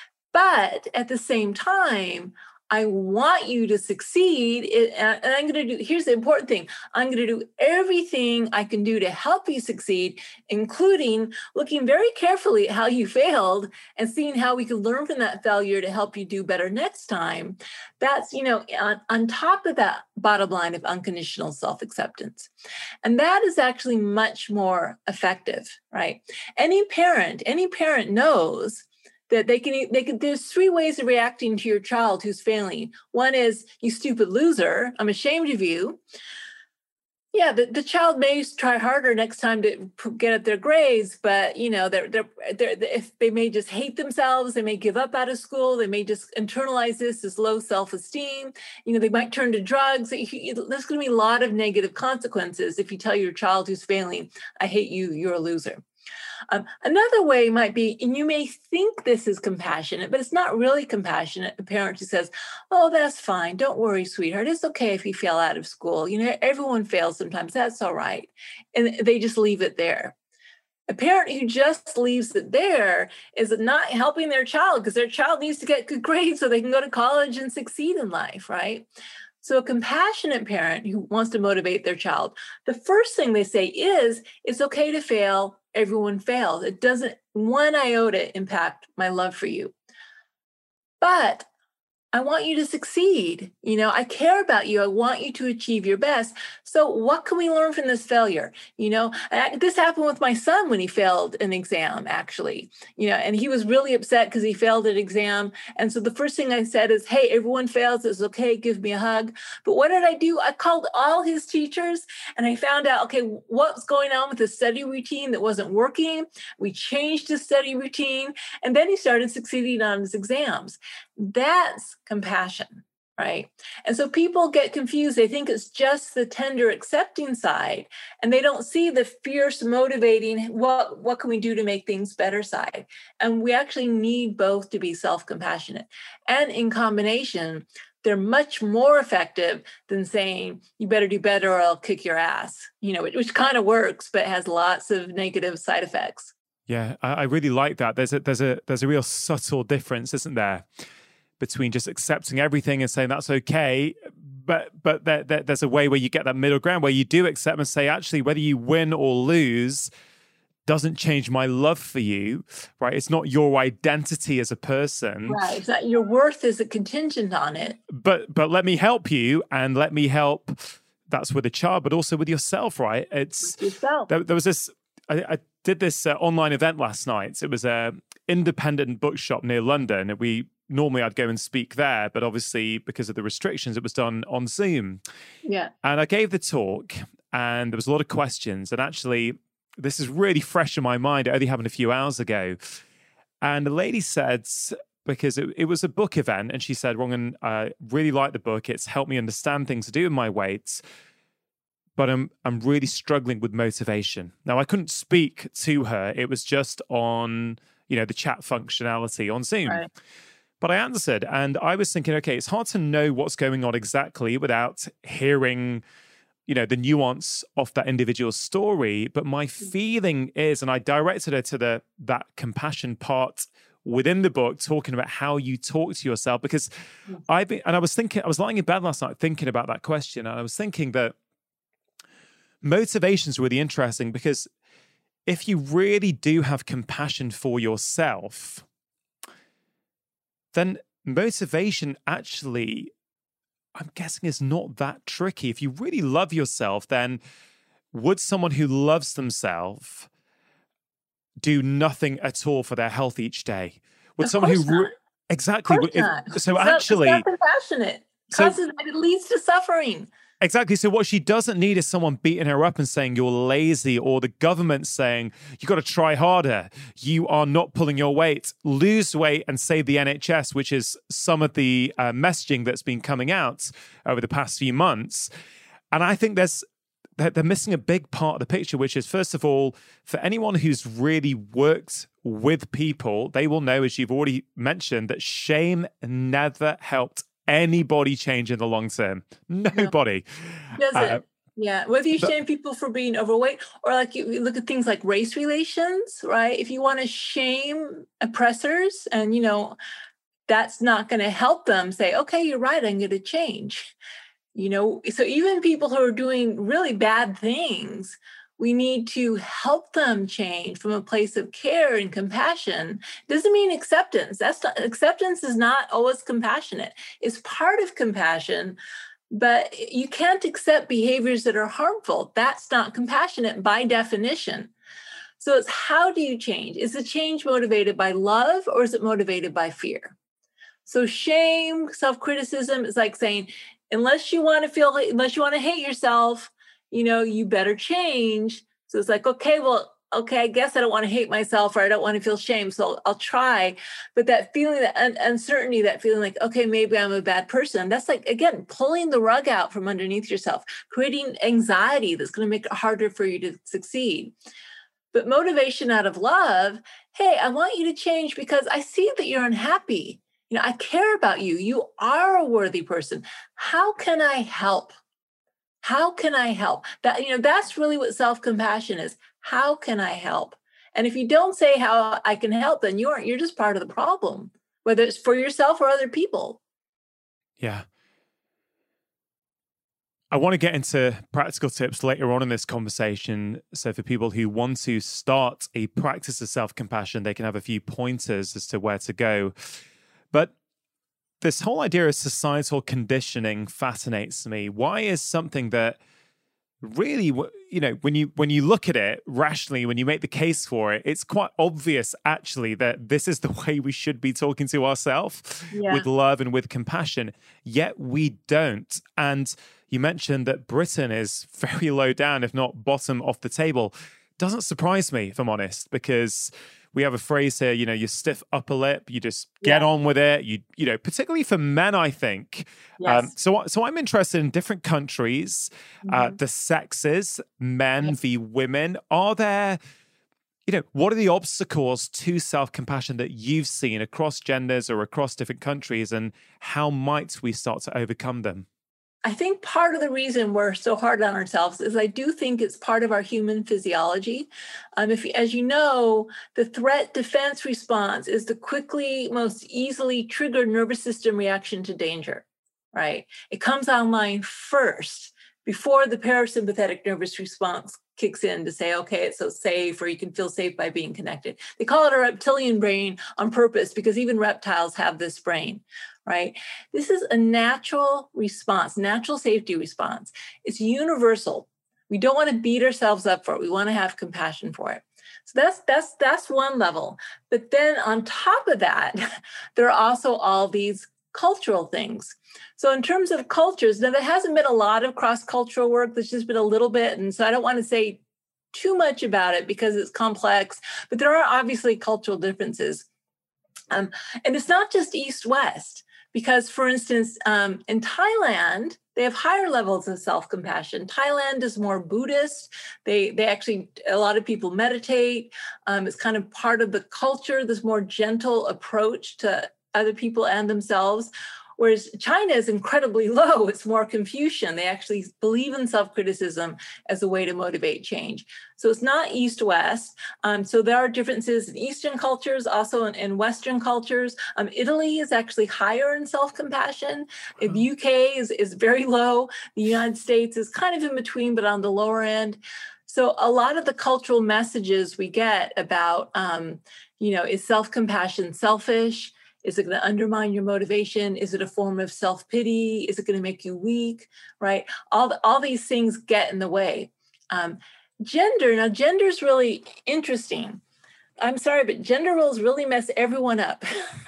But at the same time, I want you to succeed. And I'm going to do, here's the important thing. I'm going to do everything I can do to help you succeed, including looking very carefully at how you failed and seeing how we can learn from that failure to help you do better next time. That's, you know, on, on top of that bottom line of unconditional self-acceptance. And that is actually much more effective, right? Any parent, any parent knows that they can, they can, there's three ways of reacting to your child who's failing. One is, you stupid loser, I'm ashamed of you. Yeah, the, the child may try harder next time to get at their grades, but you know, they're, they're, they're, if they may just hate themselves, they may give up out of school, they may just internalize this as low self-esteem. You know, they might turn to drugs. There's going to be a lot of negative consequences if you tell your child who's failing, I hate you, you're a loser. Um, another way might be, and you may think this is compassionate, but it's not really compassionate. A parent who says, oh, that's fine. Don't worry, sweetheart. It's okay if you fail out of school. You know, everyone fails sometimes. That's all right. And they just leave it there. A parent who just leaves it there is not helping their child, because their child needs to get good grades so they can go to college and succeed in life, right? So a compassionate parent who wants to motivate their child, the first thing they say is, it's okay to fail. Everyone fails. It doesn't one iota impact my love for you. But I want you to succeed. You know, I care about you. I want you to achieve your best. So what can we learn from this failure? You know, I, this happened with my son when he failed an exam, actually, you know, and he was really upset because he failed an exam. And so the first thing I said is, hey, everyone fails. It's okay. Give me a hug. But what did I do? I called all his teachers and I found out, okay, what's going on with the study routine that wasn't working. We changed his study routine, and then he started succeeding on his exams. That's compassion, right? And so people get confused. They think it's just the tender accepting side, and they don't see the fierce motivating, what, what can we do to make things better side? And we actually need both to be self-compassionate. And in combination, they're much more effective than saying, you better do better or I'll kick your ass, you know, which, which kind of works, but has lots of negative side effects. Yeah, I, I really like that. There's a, there's a, there's a real subtle difference, isn't there, between just accepting everything and saying that's okay, but but there, there, there's a way where you get that middle ground where you do accept and say, actually, whether you win or lose doesn't change my love for you, right? It's not your identity as a person. Right, it's not, your worth is a contingent on it. But but let me help you, and let me help, that's with a child, but also with yourself, right? It's with yourself. There, there was this, I, I did this uh, online event last night. It was an independent bookshop near London. We Normally I'd go and speak there, but obviously because of the restrictions, it was done on Zoom. Yeah. And I gave the talk and there was a lot of questions. And actually, this is really fresh in my mind. It only happened a few hours ago. And the lady said, because it, it was a book event, and she said, Rangan, I really like the book. It's helped me understand things to do with my weight, but I'm I'm really struggling with motivation. Now, I couldn't speak to her. It was just on, you know, the chat functionality on Zoom. Right. But I answered, and I was thinking, okay, it's hard to know what's going on exactly without hearing, you know, the nuance of that individual story. But my feeling is, and I directed her to the that compassion part within the book, talking about how you talk to yourself, because I've been, and I was thinking, I was lying in bed last night thinking about that question, and I was thinking that motivation is really interesting, because if you really do have compassion for yourself, then motivation actually, I'm guessing, is not that tricky. If you really love yourself, then would someone who loves themselves do nothing at all for their health each day? Would of someone who re- exactly if, so it's actually not, it's not compassionate, causes so, it leads to suffering. Exactly. So what she doesn't need is someone beating her up and saying you're lazy, or the government saying you got to try harder. You are not pulling your weight. Lose weight and save the N H S, which is some of the uh, messaging that's been coming out over the past few months. And I think there's they're, they're missing a big part of the picture, which is, first of all, for anyone who's really worked with people, they will know, as you've already mentioned, that shame never helped anybody change in the long term. Nobody. Does it? Uh, yeah. Whether you but, shame people for being overweight, or like you, you look at things like race relations, right? If you want to shame oppressors, and, you know, that's not going to help them say, okay, you're right, I'm going to change. You know, so even people who are doing really bad things, we need to help them change from a place of care and compassion. Doesn't mean acceptance. That's not, acceptance is not always compassionate. It's part of compassion, but you can't accept behaviors that are harmful. That's not compassionate by definition. So it's, how do you change? Is the change motivated by love, or is it motivated by fear? So shame, self-criticism is like saying, unless you want to feel, unless you want to hate yourself, you know, you better change. So it's like, okay, well, okay, I guess I don't want to hate myself, or I don't want to feel shame, so I'll try. But that feeling, that un- uncertainty, that feeling like, okay, maybe I'm a bad person, that's like, again, pulling the rug out from underneath yourself, creating anxiety that's going to make it harder for you to succeed. But motivation out of love, hey, I want you to change because I see that you're unhappy. You know, I care about you. You are a worthy person. How can I help? How can I help? That, you know, that's really what self-compassion is. How can I help? And if you don't say how I can help, then you aren't, you're just part of the problem, whether it's for yourself or other people. Yeah. I want to get into practical tips later on in this conversation. So for people who want to start a practice of self-compassion, they can have a few pointers as to where to go. But this whole idea of societal conditioning fascinates me. Why is something that really, you know, when you when you look at it rationally, when you make the case for it, it's quite obvious actually that this is the way we should be talking to ourselves, yeah, with love and with compassion, yet we don't. And you mentioned that Britain is very low down, if not bottom off the table. Doesn't surprise me, if I'm honest, because we have a phrase here, you know, you stiff upper lip, you just get yeah. on with it. You, you know, particularly for men, I think. Yes. Um, so, so I'm interested in different countries, mm-hmm. uh, the sexes, men yes. v women. Are there, you know, what are the obstacles to self-compassion that you've seen across genders or across different countries, and how might we start to overcome them? I think part of the reason we're so hard on ourselves is I do think it's part of our human physiology. Um, if, as you know, the threat defense response is the quickly, most easily triggered nervous system reaction to danger, right? It comes online first before the parasympathetic nervous response kicks in to say, okay, it's so safe, or you can feel safe by being connected. They call it a reptilian brain on purpose because even reptiles have this brain, right? This is a natural response, natural safety response. It's universal. We don't want to beat ourselves up for it. We want to have compassion for it. So that's that's that's one level. But then on top of that, there are also all these cultural things. So in terms of cultures, now there hasn't been a lot of cross-cultural work. There's just been a little bit. And so I don't want to say too much about it because it's complex, but there are obviously cultural differences. Um, and it's not just East-West, because for instance, um, in Thailand, they have higher levels of self-compassion. Thailand is more Buddhist. They, they actually, a lot of people meditate. Um, it's kind of part of the culture, this more gentle approach to other people and themselves. Whereas China is incredibly low. It's more Confucian. They actually believe in self-criticism as a way to motivate change. So it's not East-West. Um, so there are differences in Eastern cultures, also in, in Western cultures. Um, Italy is actually higher in self-compassion. The U K is, is very low. The United States is kind of in between, but on the lower end. So a lot of the cultural messages we get about, um, you know, is self-compassion selfish? Is it going to undermine your motivation? Is it a form of self-pity? Is it going to make you weak, right? All, the, all these things get in the way. Um, gender, now gender is really interesting. I'm sorry, but gender roles really mess everyone up.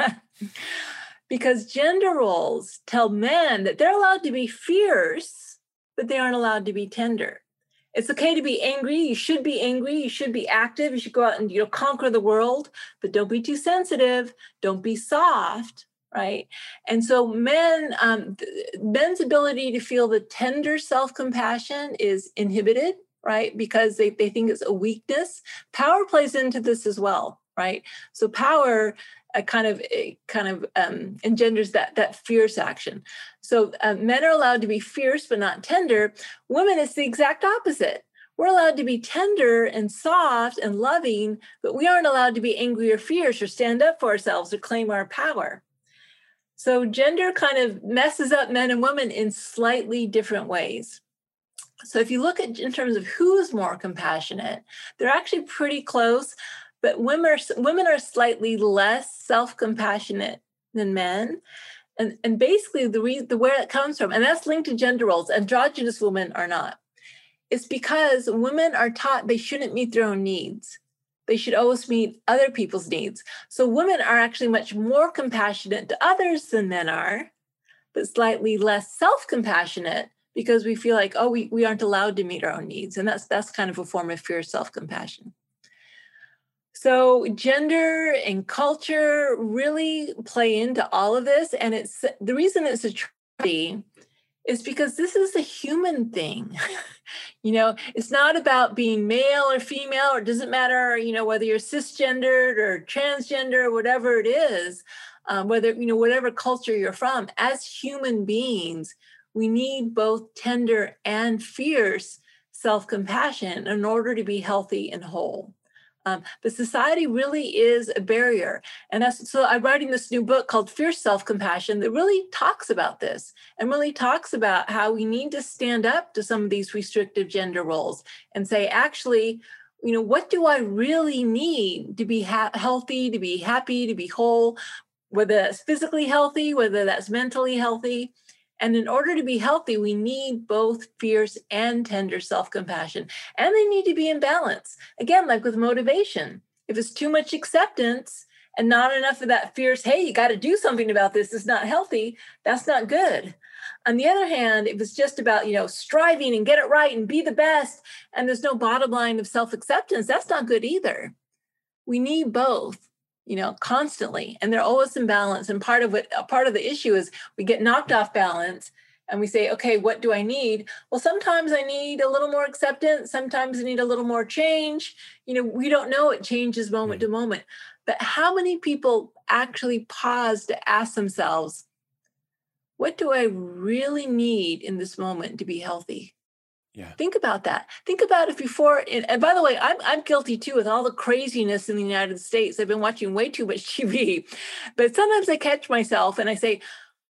Because gender roles tell men that they're allowed to be fierce, but they aren't allowed to be tender. It's okay to be angry. You should be angry. You should be active. You should go out and, you know, conquer the world, but don't be too sensitive. Don't be soft, right? And so men, um, men's ability to feel the tender self-compassion is inhibited, right? Because they, they think it's a weakness. Power plays into this as well, right? So power uh, kind of kind of um, engenders that that fierce action. So uh, men are allowed to be fierce but not tender. Women, it's the exact opposite. We're allowed to be tender and soft and loving, but we aren't allowed to be angry or fierce or stand up for ourselves or claim our power. So gender kind of messes up men and women in slightly different ways. So if you look at in terms of who's more compassionate, they're actually pretty close. But women are, women are slightly less self-compassionate than men. And, and basically the reason, the where it comes from, and that's linked to gender roles, androgynous women are not. It's because women are taught they shouldn't meet their own needs. They should always meet other people's needs. So women are actually much more compassionate to others than men are, but slightly less self-compassionate because we feel like, oh, we, we aren't allowed to meet our own needs. And that's that's kind of a form of fierce self-compassion. So gender and culture really play into all of this. And it's the reason it's a tragedy is because this is a human thing. You know, it's not about being male or female, or it doesn't matter, you know, whether you're cisgendered or transgender or whatever it is, um, whether, you know, whatever culture you're from, as human beings, we need both tender and fierce self-compassion in order to be healthy and whole. Um, but society really is a barrier. And that's, so I'm writing this new book called Fierce Self-Compassion that really talks about this and really talks about how we need to stand up to some of these restrictive gender roles and say, actually, you know, what do I really need to be ha- healthy, to be happy, to be whole, whether that's physically healthy, whether that's mentally healthy. And in order to be healthy, we need both fierce and tender self-compassion, and they need to be in balance. Again, like with motivation, if it's too much acceptance and not enough of that fierce, hey, you got to do something about this, it's not healthy, that's not good. On the other hand, if it's just about, you know, striving and get it right and be the best, and there's no bottom line of self-acceptance, that's not good either. We need both, you know, constantly, and they're always in balance. And part of what, part of the issue is we get knocked off balance and we say, okay, what do I need? Well, sometimes I need a little more acceptance. Sometimes I need a little more change. You know, we don't know. It changes moment to moment. But how many people actually pause to ask themselves, what do I really need in this moment to be healthy? Yeah. Think about that. Think about if before, and by the way, I'm I'm guilty too with all the craziness in the United States. I've been watching way too much T V, but sometimes I catch myself and I say,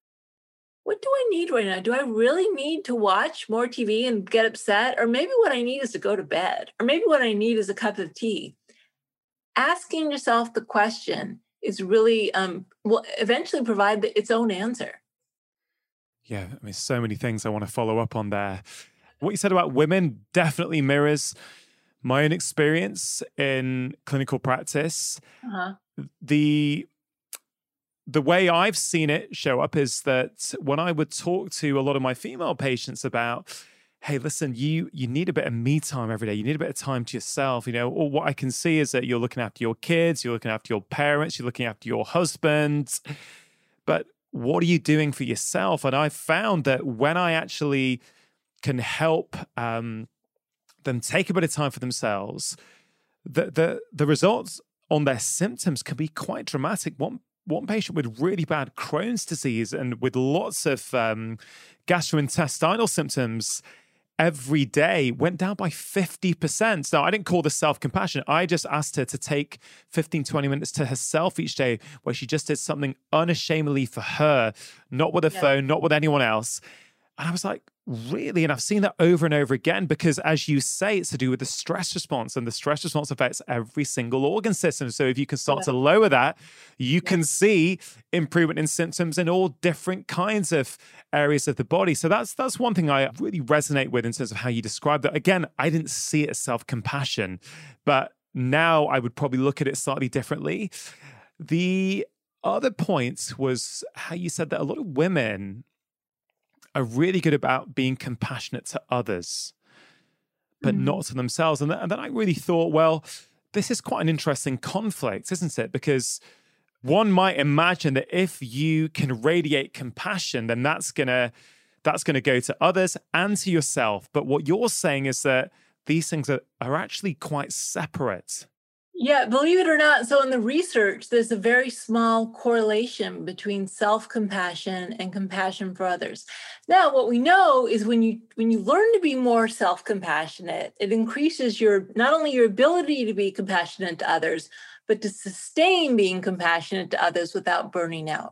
what do I need right now? Do I really need to watch more T V and get upset? Or maybe what I need is to go to bed. Or maybe what I need is a cup of tea. Asking yourself the question is really, um, will eventually provide the, its own answer. Yeah, I mean, so many things I want to follow up on there. What you said about women definitely mirrors my own experience in clinical practice. Uh-huh. The the way I've seen it show up is that when I would talk to a lot of my female patients about, hey, listen, you you need a bit of me time every day. You need a bit of time to yourself, you know, or what I can see is that you're looking after your kids, you're looking after your parents, you're looking after your husband. But what are you doing for yourself? And I found that when I actually can help um, them take a bit of time for themselves, the, the the results on their symptoms can be quite dramatic. One one patient with really bad Crohn's disease and with lots of um, gastrointestinal symptoms every day went down by fifty percent. Now, I didn't call this self-compassion. I just asked her to take fifteen, twenty minutes to herself each day where she just did something unashamedly for her, not with a yeah. phone, not with anyone else. And I was like, really? And I've seen that over and over again because, as you say, it's to do with the stress response, and the stress response affects every single organ system. So if you can start yeah. to lower that, you yeah. can see improvement in symptoms in all different kinds of areas of the body. So that's that's one thing I really resonate with in terms of how you describe that. Again, I didn't see it as self-compassion, but now I would probably look at it slightly differently. The other point was how you said that a lot of women are really good about being compassionate to others, but mm-hmm. not to themselves. And, th- and then I really thought, well, this is quite an interesting conflict, isn't it? Because one might imagine that if you can radiate compassion, then that's gonna that's gonna go to others and to yourself. But what you're saying is that these things are, are actually quite separate. Yeah, believe it or not, so in the research, there's a very small correlation between self-compassion and compassion for others. Now, what we know is when you when you learn to be more self-compassionate, it increases your not only your ability to be compassionate to others, but to sustain being compassionate to others without burning out.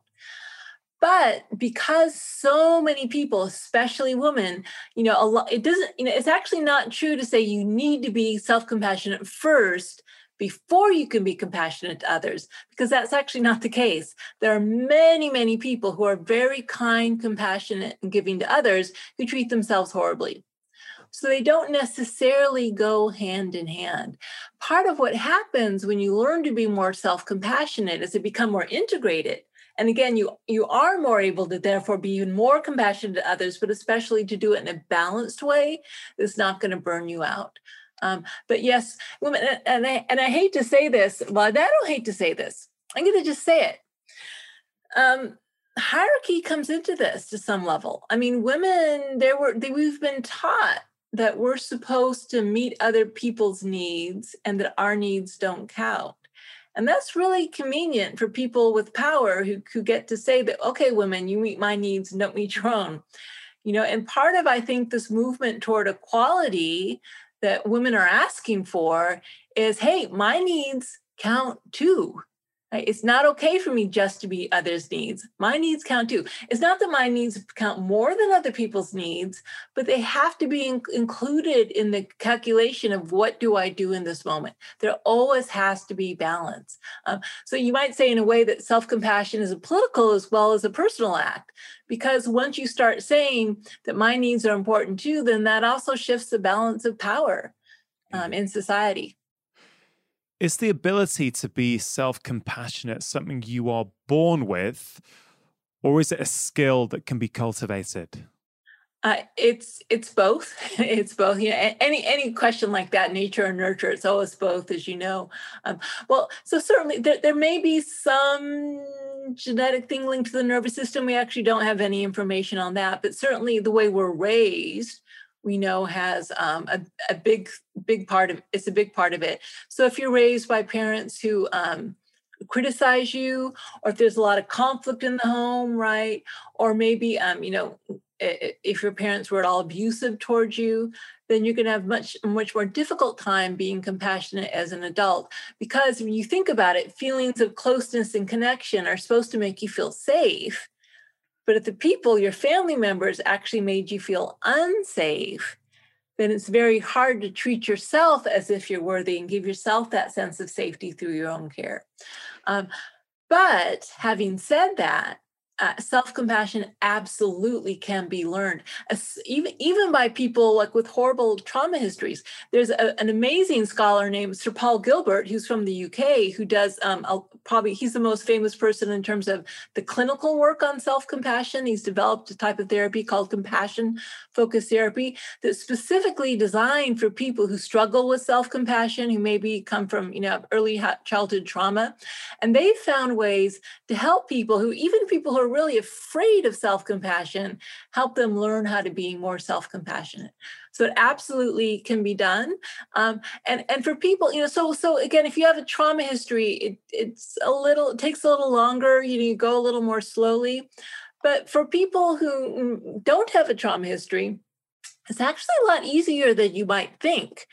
But because so many people, especially women, you know, a lot, it doesn't, you know, it's actually not true to say you need to be self-compassionate first before you can be compassionate to others, because that's actually not the case. There are many, many people who are very kind, compassionate, and giving to others who treat themselves horribly. So they don't necessarily go hand in hand. Part of what happens when you learn to be more self-compassionate is to become more integrated. And again, you, you are more able to therefore be even more compassionate to others, but especially to do it in a balanced way that's not going to burn you out. Um, but yes, women, and I, and I hate to say this, well, I don't hate to say this. I'm going to just say it. Um, hierarchy comes into this to some level. I mean, women, there were they, we've been taught that we're supposed to meet other people's needs and that our needs don't count. And that's really convenient for people with power who, who get to say that, okay, women, you meet my needs and don't meet your own. You know, and part of, I think, this movement toward equality that women are asking for is, hey, my needs count too. Right? It's not okay for me just to be others' needs. My needs count too. It's not that my needs count more than other people's needs, but they have to be in- included in the calculation of what do I do in this moment. There always has to be balance. Um, so you might say in a way that self-compassion is a political as well as a personal act, because once you start saying that my needs are important too, then that also shifts the balance of power um, in society. Is the ability to be self-compassionate something you are born with, or is it a skill that can be cultivated? Uh, it's it's both. It's both. You know, a- any any question like that, nature or nurture, it's always both, as you know. Um, well, so certainly there, there may be some genetic thing linked to the nervous system. We actually don't have any information on that, but certainly the way we're raised, we know has um, a, a big big part of it's a big part of it. So if you're raised by parents who um, criticize you, or if there's a lot of conflict in the home, right? Or maybe um, you know if your parents were at all abusive towards you, then you're going to have much, much more difficult time being compassionate as an adult. Because when you think about it, feelings of closeness and connection are supposed to make you feel safe. But if the people, your family members, actually made you feel unsafe, then it's very hard to treat yourself as if you're worthy and give yourself that sense of safety through your own care. Um, but having said that, uh, self-compassion absolutely can be learned, As, even even by people like with horrible trauma histories. There's a, an amazing scholar named Sir Paul Gilbert, who's from the U K, who does um, a, probably he's the most famous person in terms of the clinical work on self-compassion. He's developed a type of therapy called compassion-focused therapy that's specifically designed for people who struggle with self-compassion, who maybe come from you know early childhood trauma, and they found ways to help people who, even people who are really afraid of self-compassion, help them learn how to be more self-compassionate. So it absolutely can be done. Um, and, and for people, you know, so so again, if you have a trauma history, it, it's a little, it takes a little longer, you know, you go a little more slowly. But for people who don't have a trauma history, it's actually a lot easier than you might think,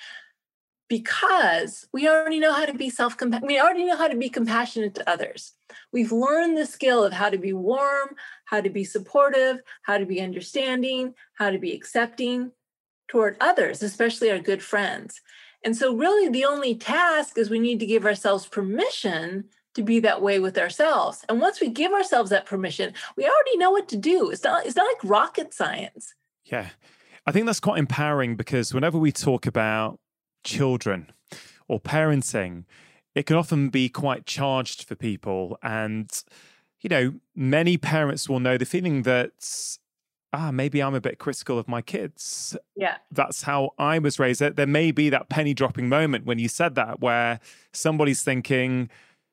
because we already know how to be self-compassionate. We already know how to be compassionate to others. We've learned the skill of how to be warm, how to be supportive, how to be understanding, how to be accepting toward others, especially our good friends. And so really the only task is we need to give ourselves permission to be that way with ourselves. And once we give ourselves that permission, we already know what to do. It's not, it's not like rocket science. Yeah. I think that's quite empowering, because whenever we talk about children or parenting, it can often be quite charged for people. And, you know, many parents will know the feeling that, ah, maybe I'm a bit critical of my kids. Yeah. That's how I was raised. There may be that penny dropping moment when you said that, where somebody's thinking,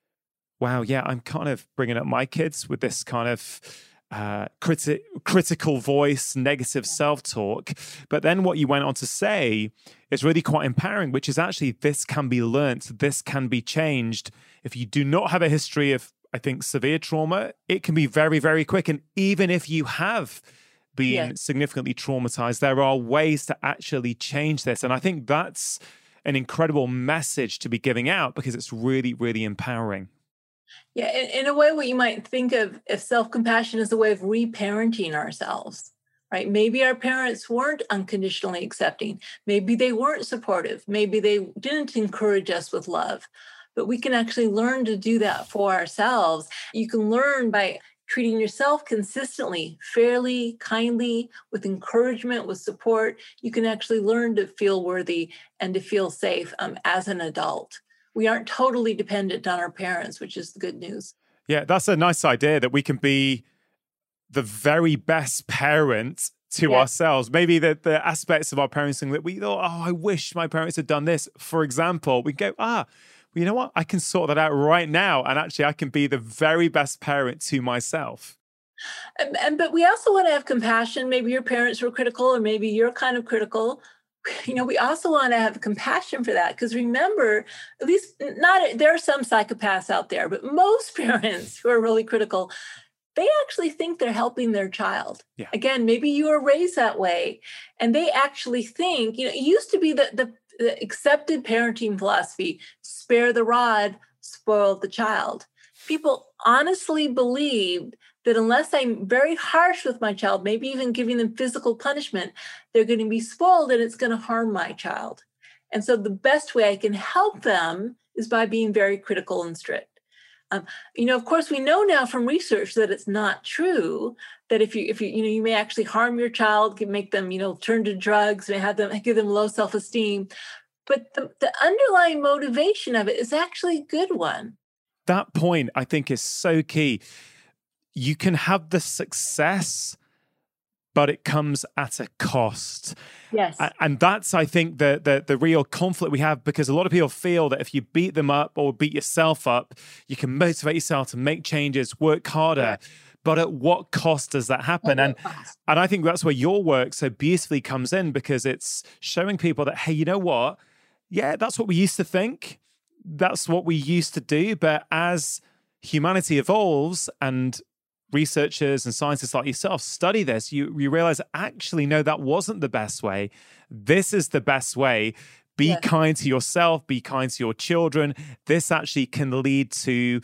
wow, yeah, I'm kind of bringing up my kids with this kind of uh, criti- critical voice, negative self-talk. But then what you went on to say is really quite empowering, which is actually this can be learnt, this can be changed. If you do not have a history of, I think, severe trauma, it can be very, very quick. And even if you have been Yes. significantly traumatized, there are ways to actually change this. And I think that's an incredible message to be giving out, because it's really, really empowering. Yeah, in, in a way, what you might think of if self-compassion is a way of reparenting ourselves, right? Maybe our parents weren't unconditionally accepting. Maybe they weren't supportive. Maybe they didn't encourage us with love. But we can actually learn to do that for ourselves. You can learn by treating yourself consistently, fairly, kindly, with encouragement, with support. You can actually learn to feel worthy and to feel safe um, as an adult. We aren't totally dependent on our parents, which is the good news. Yeah, that's a nice idea, that we can be the very best parent to Yeah. ourselves. Maybe the, the aspects of our parenting that we thought, oh, I wish my parents had done this. For example, we go, ah, well, you know what? I can sort that out right now. And actually, I can be the very best parent to myself. And, and but we also want to have compassion. Maybe your parents were critical, or maybe you're kind of critical. You know, we also want to have compassion for that, because remember, at least not there are some psychopaths out there, but most parents who are really critical they actually think they're helping their child. Yeah. Again, maybe you were raised that way, and they actually think, you know, it used to be the, the, the accepted parenting philosophy, spare the rod, spoil the child. People honestly believed that unless I'm very harsh with my child, maybe even giving them physical punishment, they're going to be spoiled and it's going to harm my child. And so the best way I can help them is by being very critical and strict. Um, you know, of course, we know now from research that it's not true, that if you, if you, you know, you may actually harm your child, can make them, you know, turn to drugs, may have them, give them low self-esteem. But the, the underlying motivation of it is actually a good one. That point, I think, is so key. You can have the success, but it comes at a cost. Yes. And that's, I think, the, the the real conflict we have, because a lot of people feel that if you beat them up or beat yourself up, you can motivate yourself to make changes, work harder. Yeah. But at what cost does that happen? And, and I think that's where your work so beautifully comes in, because it's showing people that, hey, you know what? Yeah, that's what we used to think. That's what we used to do. But as humanity evolves and researchers and scientists like yourself study this, you, you realize, actually, no, that wasn't the best way. This is the best way. Be yeah. kind to yourself, be kind to your children. This actually can lead to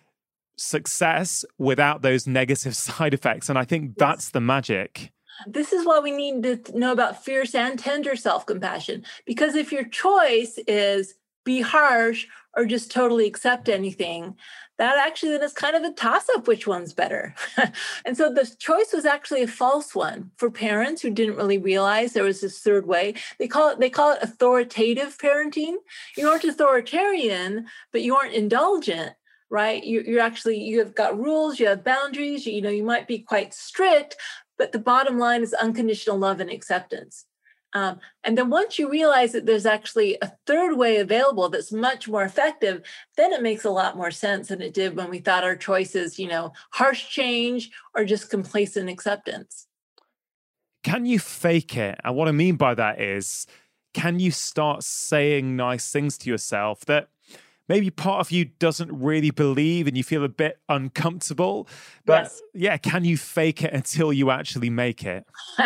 success without those negative side effects. And I think yes. that's the magic. This is why we need to know about fierce and tender self-compassion. Because if your choice is be harsh or just totally accept anything, that actually then is kind of a toss-up which one's better. And so the choice was actually a false one for parents who didn't really realize there was this third way. They call it they call it authoritative parenting. You aren't authoritarian, but you aren't indulgent, right? You're, you're actually, you have got rules, you have boundaries, you, you know, you might be quite strict, but the bottom line is unconditional love and acceptance. Um, and then once you realize that there's actually a third way available that's much more effective, then it makes a lot more sense than it did when we thought our choices, you know, harsh change or just complacent acceptance. Can you fake it? And what I mean by that is, can you start saying nice things to yourself that maybe part of you doesn't really believe and you feel a bit uncomfortable? But yes. yeah, can you fake it until you actually make it?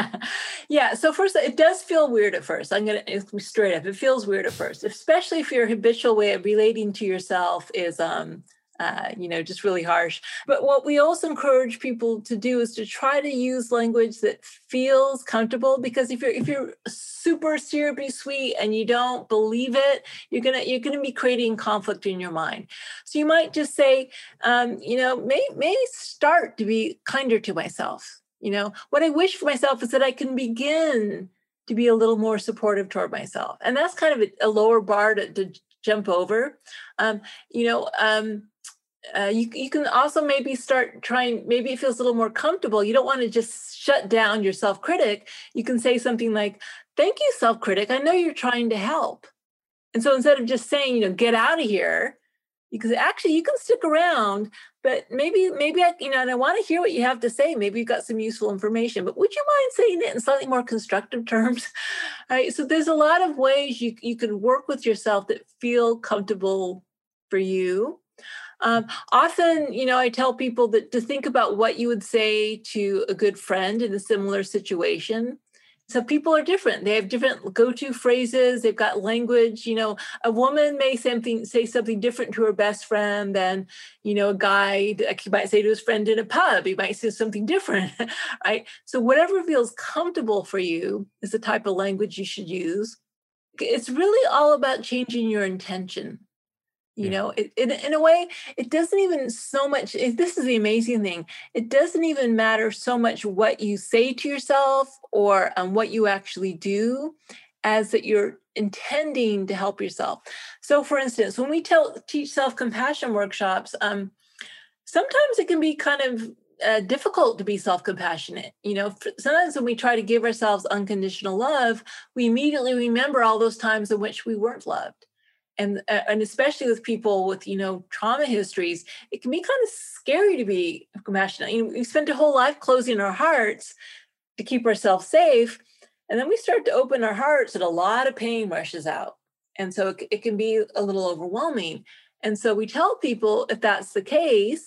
Yeah. So first, it does feel weird at first. I'm going to be straight up. It feels weird at first, especially if your habitual way of relating to yourself is, um, uh, you know, just really harsh. But what we also encourage people to do is to try to use language that feels comfortable. Because if you're if you're super syrupy sweet and you don't believe it, you're gonna you're gonna be creating conflict in your mind. So you might just say, um, you know, may may start to be kinder to myself. You know, what I wish for myself is that I can begin to be a little more supportive toward myself, and that's kind of a, a lower bar to, to jump over. Um, you know. Um, Uh, you, you can also maybe start trying, maybe it feels a little more comfortable. You don't want to just shut down your self-critic. You can say something like, thank you, self-critic. I know you're trying to help. And so instead of just saying, you know, get out of here, because actually you can stick around, but maybe, maybe I, you know, and I want to hear what you have to say. Maybe you've got some useful information, but would you mind saying it in slightly more constructive terms? All right. So there's a lot of ways you, you can work with yourself that feel comfortable for you. Um, often, you know, I tell people that to think about what you would say to a good friend in a similar situation. So people are different. They have different go-to phrases. They've got language. You know, a woman may something, say something different to her best friend than, you know, a guy, like he might say to his friend in a pub. He might say something different, right? So whatever feels comfortable for you is the type of language you should use. It's really all about changing your intention. You know, it, it, in a way, it doesn't even so much, it, this is the amazing thing. It doesn't even matter so much what you say to yourself or um, what you actually do, as that you're intending to help yourself. So for instance, when we tell, teach self-compassion workshops, um, sometimes it can be kind of uh, difficult to be self-compassionate. You know, sometimes when we try to give ourselves unconditional love, we immediately remember all those times in which we weren't loved. And uh, and especially with people with, you know, trauma histories, it can be kind of scary to be compassionate. You know, we spend a whole life closing our hearts to keep ourselves safe. And then we start to open our hearts and a lot of pain rushes out. And so it, it can be a little overwhelming. And so we tell people, if that's the case,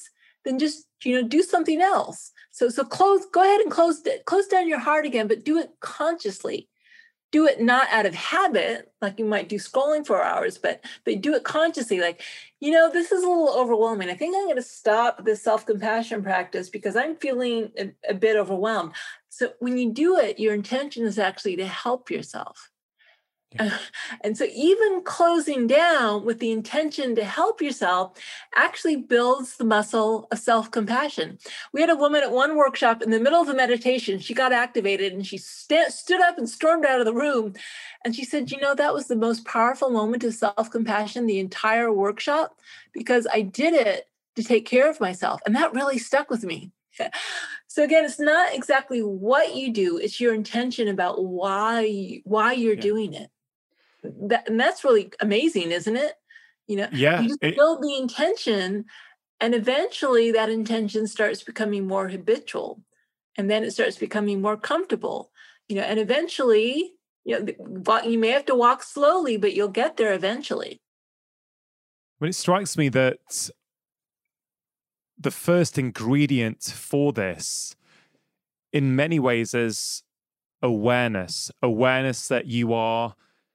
then just, you know, do something else. So, so close, go ahead and close, close down your heart again, but do it consciously. Do it not out of habit, like you might do scrolling for hours, but but do it consciously. Like, you know, this is a little overwhelming. I think I'm going to stop this self-compassion practice because I'm feeling a, a bit overwhelmed. So when you do it, your intention is actually to help yourself. Yeah. Uh, and so even closing down with the intention to help yourself actually builds the muscle of self-compassion. We had a woman at one workshop in the middle of a meditation. She got activated and she st- stood up and stormed out of the room. And she said, you know, that was the most powerful moment of self-compassion the entire workshop, because I did it to take care of myself. And that really stuck with me. So again, it's not exactly what you do, it's your intention about why, why you're yeah. doing it. That, and that's really amazing, isn't it? You know, yeah, you just it, build the intention, and eventually that intention starts becoming more habitual, and then it starts becoming more comfortable. You know, and eventually, you know, you may have to walk slowly, but you'll get there eventually. Well, it strikes me that the first ingredient for this, in many ways, is awareness. Awareness that you are.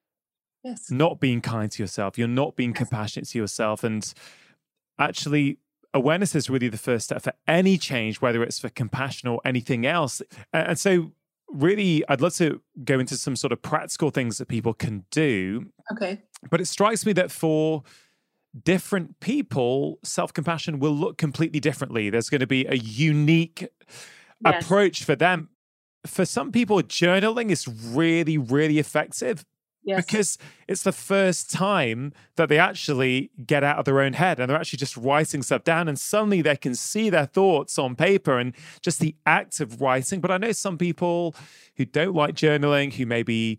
Yes. Not being kind to yourself, you're not being yes. compassionate to yourself. And actually, awareness is really the first step for any change, whether it's for compassion or anything else. And so really, I'd love to go into some sort of practical things that people can do. Okay. But it strikes me that for different people, self-compassion will look completely differently. There's going to be a unique yes. approach for them. For some people, journaling is really, really effective. Yes. Because it's the first time that they actually get out of their own head and they're actually just writing stuff down, and suddenly they can see their thoughts on paper and just the act of writing. But I know some people who don't like journaling, who maybe,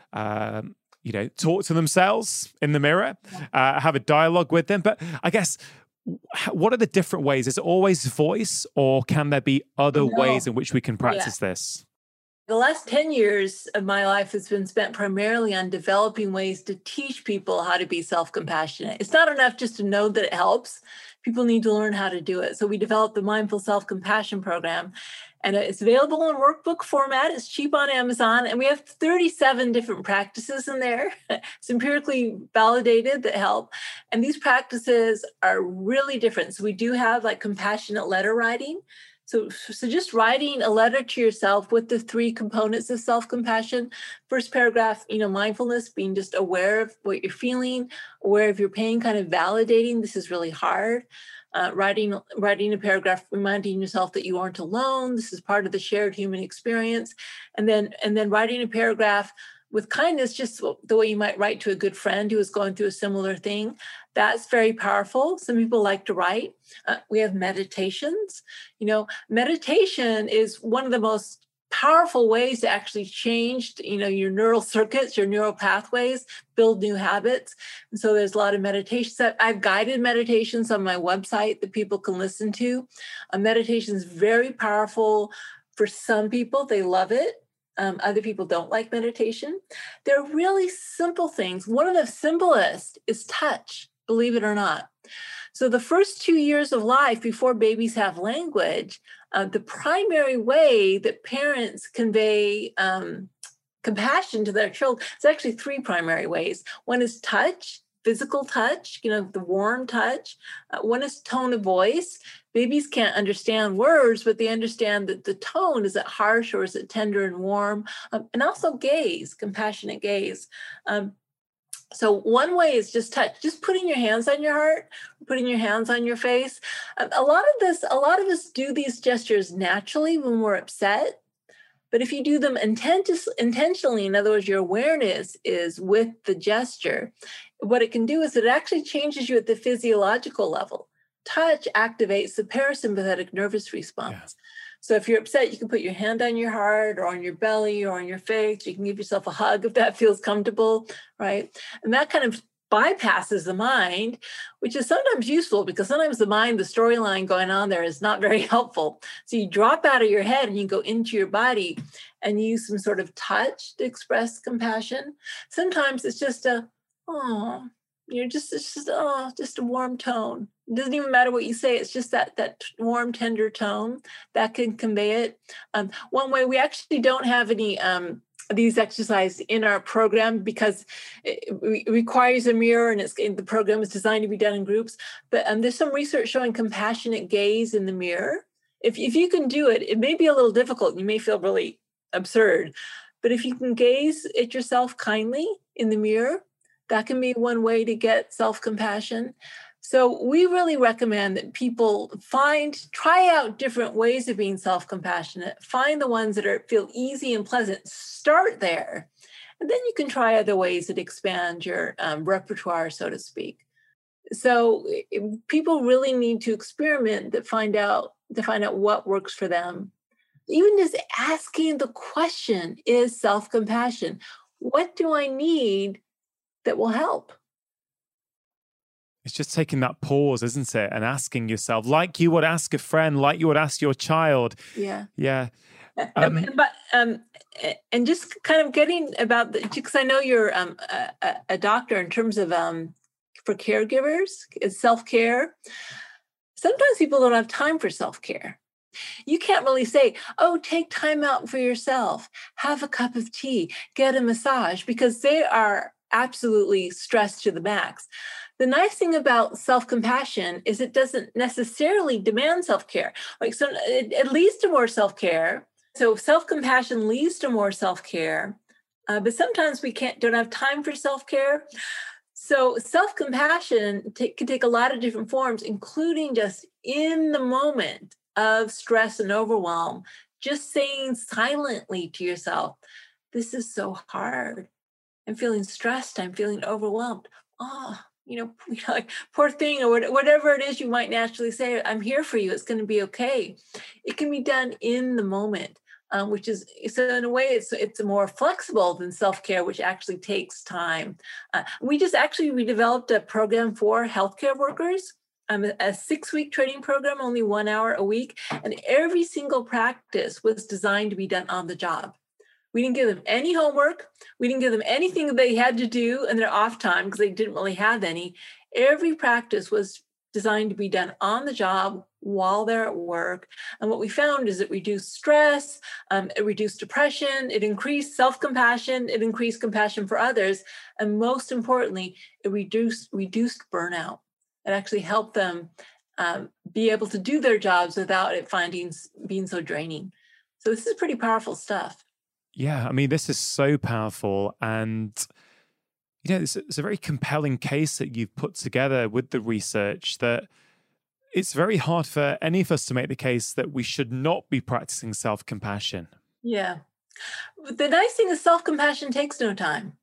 um, you know, talk to themselves in the mirror, uh, have a dialogue with them. But I guess, what are the different ways? Is it always voice, or can there be other no. ways in which we can practice yeah. this? The last ten years of my life has been spent primarily on developing ways to teach people how to be self-compassionate. It's not enough just to know that it helps. People need to learn how to do it. So we developed the Mindful Self-Compassion Program, and it's available in workbook format. It's cheap on Amazon, and we have thirty-seven different practices in there. It's empirically validated that help. And these practices are really different. So we do have like compassionate letter writing. So, so just writing a letter to yourself with the three components of self-compassion. First paragraph, you know, mindfulness, being just aware of what you're feeling, aware of your pain, kind of validating this is really hard. Uh, writing, writing a paragraph, reminding yourself that you aren't alone. This is part of the shared human experience. And then, and then writing a paragraph with kindness, just the way you might write to a good friend who is going through a similar thing. That's very powerful. Some people like to write. Uh, we have meditations. You know, meditation is one of the most powerful ways to actually change, you know, your neural circuits, your neural pathways, build new habits. And so there's a lot of meditations. I've guided meditations on my website that people can listen to. A meditation is very powerful for some people. They love it. Um, other people don't like meditation. They're really simple things. One of the simplest is touch, believe it or not. So the first two years of life before babies have language, uh, the primary way that parents convey um, compassion to their children, it's actually three primary ways. One is touch, physical touch, you know, the warm touch. Uh, one is tone of voice. Babies can't understand words, but they understand that the tone, is it harsh or is it tender and warm? Um, and also gaze, compassionate gaze. Um, so one way is just touch, just putting your hands on your heart, putting your hands on your face. Um, a lot of this, a lot of us do these gestures naturally when we're upset. But if you do them intent- intentionally, in other words, your awareness is with the gesture, what it can do is it actually changes you at the physiological level. Touch activates the parasympathetic nervous response. Yeah. So if you're upset, you can put your hand on your heart or on your belly or on your face. You can give yourself a hug if that feels comfortable, right? And that kind of bypasses the mind, which is sometimes useful because sometimes the mind, the storyline going on there is not very helpful. So you drop out of your head and you go into your body and use some sort of touch to express compassion. Sometimes it's just a, oh, you're just, it's just, oh, just a warm tone. It doesn't even matter what you say. It's just that that warm, tender tone that can convey it. Um, one way, we actually don't have any um, these exercises in our program because it, it requires a mirror, and it's the program is designed to be done in groups. But um, there's some research showing compassionate gaze in the mirror. If if you can do it, it may be a little difficult. You may feel really absurd, but if you can gaze at yourself kindly in the mirror, that can be one way to get self-compassion. So we really recommend that people find, try out different ways of being self-compassionate, find the ones that are feel easy and pleasant, start there. And then you can try other ways that expand your um, repertoire, so to speak. So it, people really need to experiment to find out, to find out what works for them. Even just asking the question is self-compassion. What do I need that will help? It's just taking that pause, isn't it? And asking yourself, like you would ask a friend, like you would ask your child. Yeah. Yeah. Um, um, but um, and just kind of getting about the, because I know you're um, a, a doctor in terms of um, for caregivers, self-care. Sometimes people don't have time for self-care. You can't really say, oh, take time out for yourself, have a cup of tea, get a massage, because they are absolutely stressed to the max. The nice thing about self-compassion is it doesn't necessarily demand self-care. Like, so it, it leads to more self-care. So self-compassion leads to more self-care, uh, but sometimes we can't, don't have time for self-care. So self-compassion t- can take a lot of different forms, including just in the moment of stress and overwhelm, just saying silently to yourself, this is so hard. I'm feeling stressed. I'm feeling overwhelmed. Oh, you know, like, poor thing, or whatever it is you might naturally say, I'm here for you. It's going to be okay. It can be done in the moment, um, which is, so in a way, it's it's more flexible than self-care, which actually takes time. Uh, we just actually, we developed a program for healthcare workers, um, a six-week training program, only one hour a week. And every single practice was designed to be done on the job. We didn't give them any homework. We didn't give them anything that they had to do in their off time because they didn't really have any. Every practice was designed to be done on the job while they're at work. And what we found is it reduced stress, um, it reduced depression, it increased self-compassion, it increased compassion for others. And most importantly, it reduced, reduced burnout. It actually helped them um, be able to do their jobs without it finding being so draining. So this is pretty powerful stuff. Yeah, I mean, this is so powerful. And, you know, it's, it's a very compelling case that you've put together with the research that it's very hard for any of us to make the case that we should not be practicing self-compassion. Yeah. But the nice thing is self-compassion takes no time.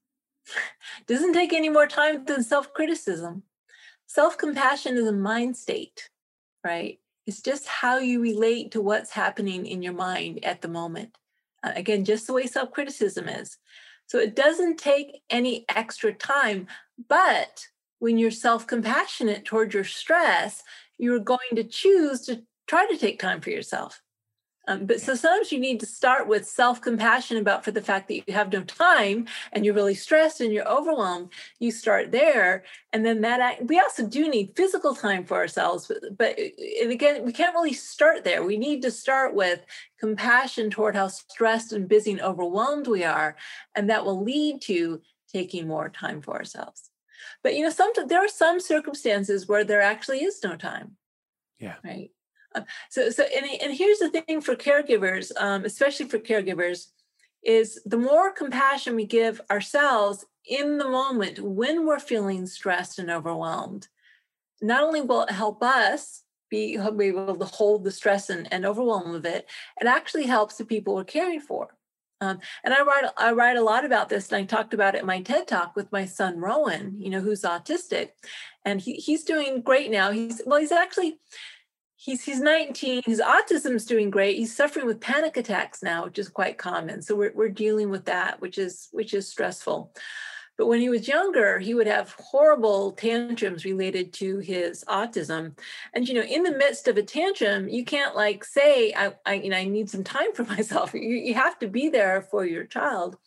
It doesn't take any more time than self-criticism. Self-compassion is a mind state, right? It's just how you relate to what's happening in your mind at the moment. Uh, again, just the way self-criticism is. So it doesn't take any extra time, but when you're self-compassionate toward your stress, you're going to choose to try to take time for yourself. Um, but so sometimes you need to start with self-compassion about for the fact that you have no time and you're really stressed and you're overwhelmed. You start there. And then that, we also do need physical time for ourselves. But, but and again, we can't really start there. We need to start with compassion toward how stressed and busy and overwhelmed we are. And that will lead to taking more time for ourselves. But, you know, sometimes there are some circumstances where there actually is no time. Yeah. Right. So, so, and, and here's the thing for caregivers, um, especially for caregivers, is the more compassion we give ourselves in the moment when we're feeling stressed and overwhelmed, not only will it help us be, be able to hold the stress and, and overwhelm of it, it actually helps the people we're caring for. Um, and I write, I write a lot about this, and I talked about it in my TED Talk with my son, Rowan, you know, who's autistic, and he, he's doing great now. He's, well, he's actually, He's he's nineteen. His autism's doing great. He's suffering with panic attacks now, which is quite common. So we're we're dealing with that, which is which is stressful. But when he was younger, he would have horrible tantrums related to his autism. And you know, in the midst of a tantrum, you can't like say, I, I you know I need some time for myself. You you have to be there for your child.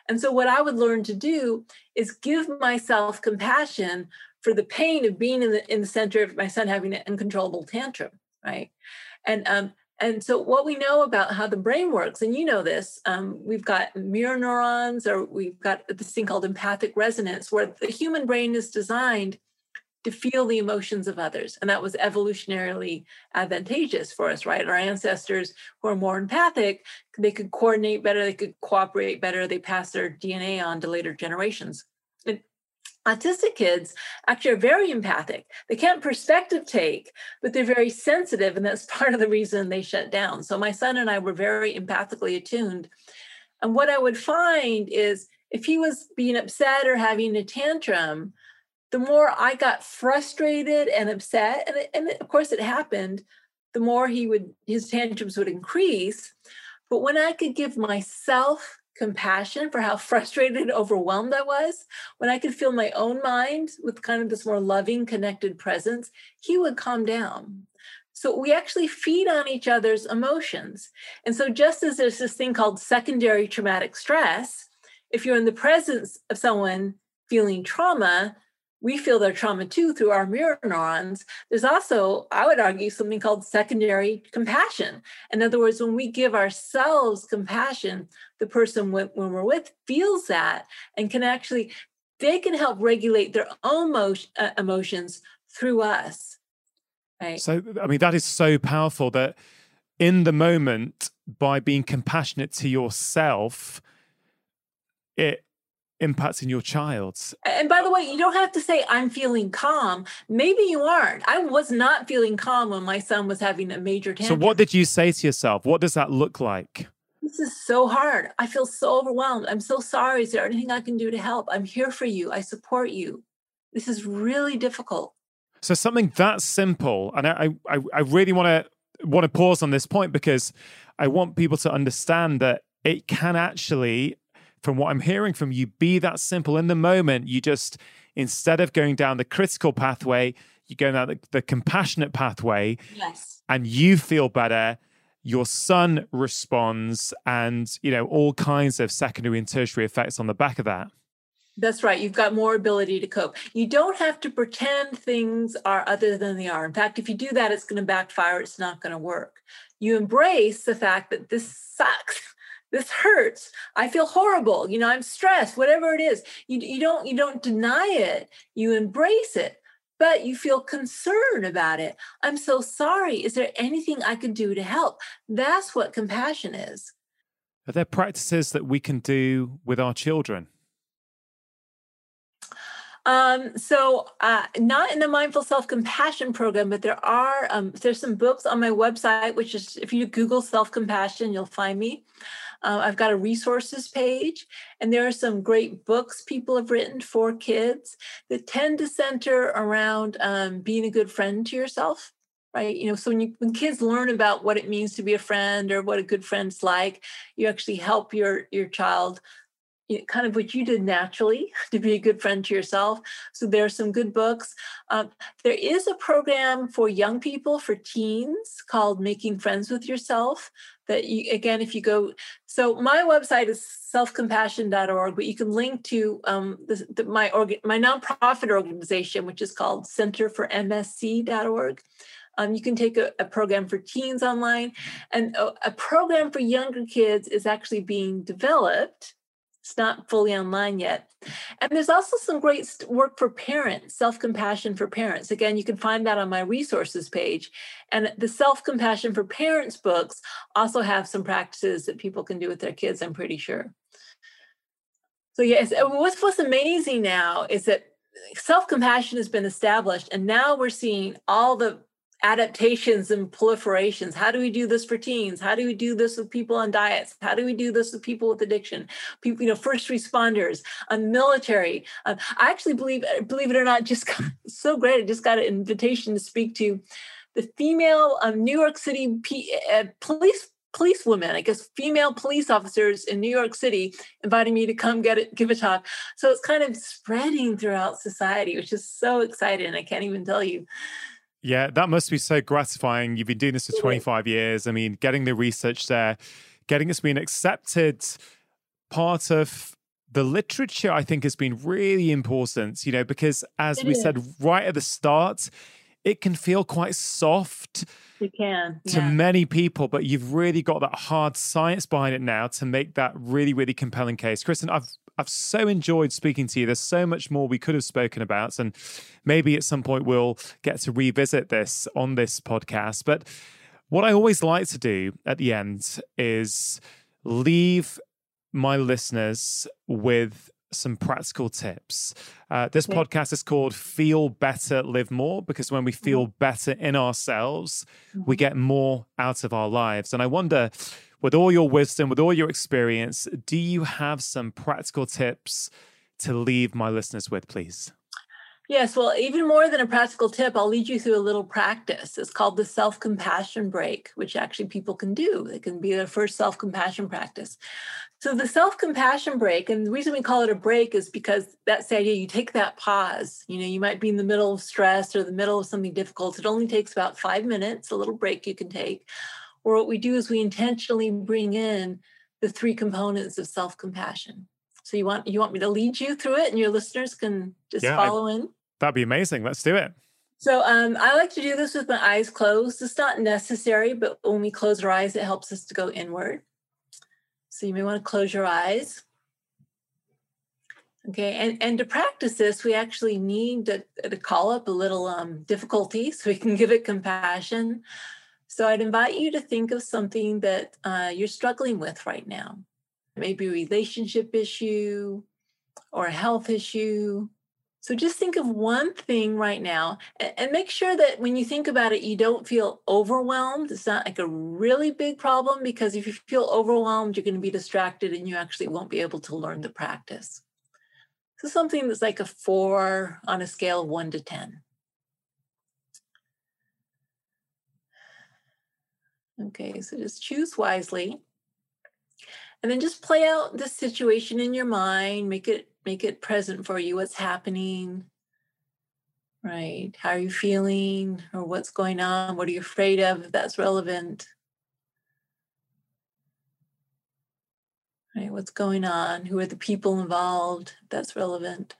And so what I would learn to do is give myself compassion for the pain of being in the in the center of my son having an uncontrollable tantrum, right? And um, and so what we know about how the brain works, and you know this, um, we've got mirror neurons, or we've got this thing called empathic resonance, where the human brain is designed to feel the emotions of others. And that was evolutionarily advantageous for us, right? Our ancestors who are more empathic, they could coordinate better, they could cooperate better, they pass their D N A on to later generations. And autistic kids actually are very empathic. They can't perspective take, but they're very sensitive. And that's part of the reason they shut down. So my son and I were very empathically attuned. And what I would find is if he was being upset or having a tantrum, the more I got frustrated and upset, and, it, and it, of course it happened, the more he would, his tantrums would increase. But when I could give myself compassion for how frustrated and overwhelmed I was, when I could feel my own mind with kind of this more loving, connected presence, he would calm down. So we actually feed on each other's emotions. And so just as there's this thing called secondary traumatic stress, if you're in the presence of someone feeling trauma, we feel their trauma too through our mirror neurons. There's also, I would argue, something called secondary compassion. In other words, when we give ourselves compassion, the person when we're with feels that and can actually, they can help regulate their own emotion, uh, emotions through us. Right? So, I mean, that is so powerful that in the moment, by being compassionate to yourself, it impacting your child. And by the way, you don't have to say, I'm feeling calm. Maybe you aren't. I was not feeling calm when my son was having a major tantrum. So what did you say to yourself? What does that look like? This is so hard. I feel so overwhelmed. I'm so sorry. Is there anything I can do to help? I'm here for you. I support you. This is really difficult. So something that simple, and I, I, I really want to want to pause on this point because I want people to understand that it can actually, from what I'm hearing from you, be that simple. In the moment, you just, instead of going down the critical pathway, you go down the, the compassionate pathway. Yes. And you feel better. Your son responds, and you know all kinds of secondary and tertiary effects on the back of that. That's right. You've got more ability to cope. You don't have to pretend things are other than they are. In fact, if you do that, it's going to backfire. It's not going to work. You embrace the fact that this sucks. This hurts. I feel horrible. You know, I'm stressed, whatever it is. You, you don't, you don't deny it. You embrace it, but you feel concerned about it. I'm so sorry. Is there anything I can do to help? That's what compassion is. Are there practices that we can do with our children? Um, so uh, not in the Mindful Self-Compassion program, but there are, um, there's some books on my website, which is, if you Google self-compassion, you'll find me. Uh, I've got a resources page, and there are some great books people have written for kids that tend to center around um, being a good friend to yourself, right? You know, so when, you, when kids learn about what it means to be a friend or what a good friend's like, you actually help your, your child, you know, kind of what you did naturally to be a good friend to yourself. So there are some good books. Um, there is a program for young people, for teens, called Making Friends with Yourself. That you, again, if you go, so my website is self compassion dot org, but you can link to um, the, the, my org, my nonprofit organization, which is called center for M S C dot org. Um, you can take a, a program for teens online, and a, a program for younger kids is actually being developed. It's not fully online yet. And there's also some great work for parents, self-compassion for parents. Again, you can find that on my resources page. And the Self-Compassion for Parents books also have some practices that people can do with their kids, I'm pretty sure. So yes, what's, what's amazing now is that self-compassion has been established, and now we're seeing all the adaptations and proliferations. How do we do this for teens? How do we do this with people on diets? How do we do this with people with addiction? People, you know, first responders, uh, military. Uh, I actually believe, believe it or not, just got, so great. I just got an invitation to speak to the female um, New York City P, uh, police police women, I guess, female police officers in New York City, inviting me to come get it, give a talk. So it's kind of spreading throughout society, which is so exciting. I can't even tell you. Yeah, that must be so gratifying. You've been doing this for twenty-five years. I mean, getting the research there, getting it's been accepted part of the literature, I think, has been really important, you know, because as It we is. said right at the start, it can feel quite soft You can, to yeah. many people, but you've really got that hard science behind it now to make that really, really compelling case. Kristen, I've I've so enjoyed speaking to you. There's so much more we could have spoken about, and maybe at some point we'll get to revisit this on this podcast. But what I always like to do at the end is leave my listeners with some practical tips. Uh, this Okay. podcast is called Feel Better, Live More, because when we feel better in ourselves, we Mhm. get more out of our lives. And I wonder, with all your wisdom, with all your experience, do you have some practical tips to leave my listeners with, please? Yes, well, even more than a practical tip, I'll lead you through a little practice. It's called the self-compassion break, which actually people can do. It can be their first self-compassion practice. So the self-compassion break, and the reason we call it a break is because that's the idea. You take that pause. You know, you might be in the middle of stress or the middle of something difficult. It only takes about five minutes, a little break you can take. Or what we do is we intentionally bring in the three components of self-compassion. So you want you want me to lead you through it, and your listeners can just Yeah, I- follow in? That'd be amazing. Let's do it. So um, I like to do this with my eyes closed. It's not necessary, but when we close our eyes, it helps us to go inward. So you may want to close your eyes. Okay, and, and to practice this, we actually need to, to call up a little um, difficulty so we can give it compassion. So I'd invite you to think of something that uh, you're struggling with right now. Maybe a relationship issue or a health issue. So just think of one thing right now and make sure that when you think about it, you don't feel overwhelmed. It's not like a really big problem, because if you feel overwhelmed, you're going to be distracted and you actually won't be able to learn the practice. So something that's like a four on a scale of one to ten. Okay, so just choose wisely. And then just play out the situation in your mind, make it make it present for you, what's happening. Right. How are you feeling, or what's going on? What are you afraid of, if that's relevant? Right. What's going on? Who are the people involved, if that's relevant?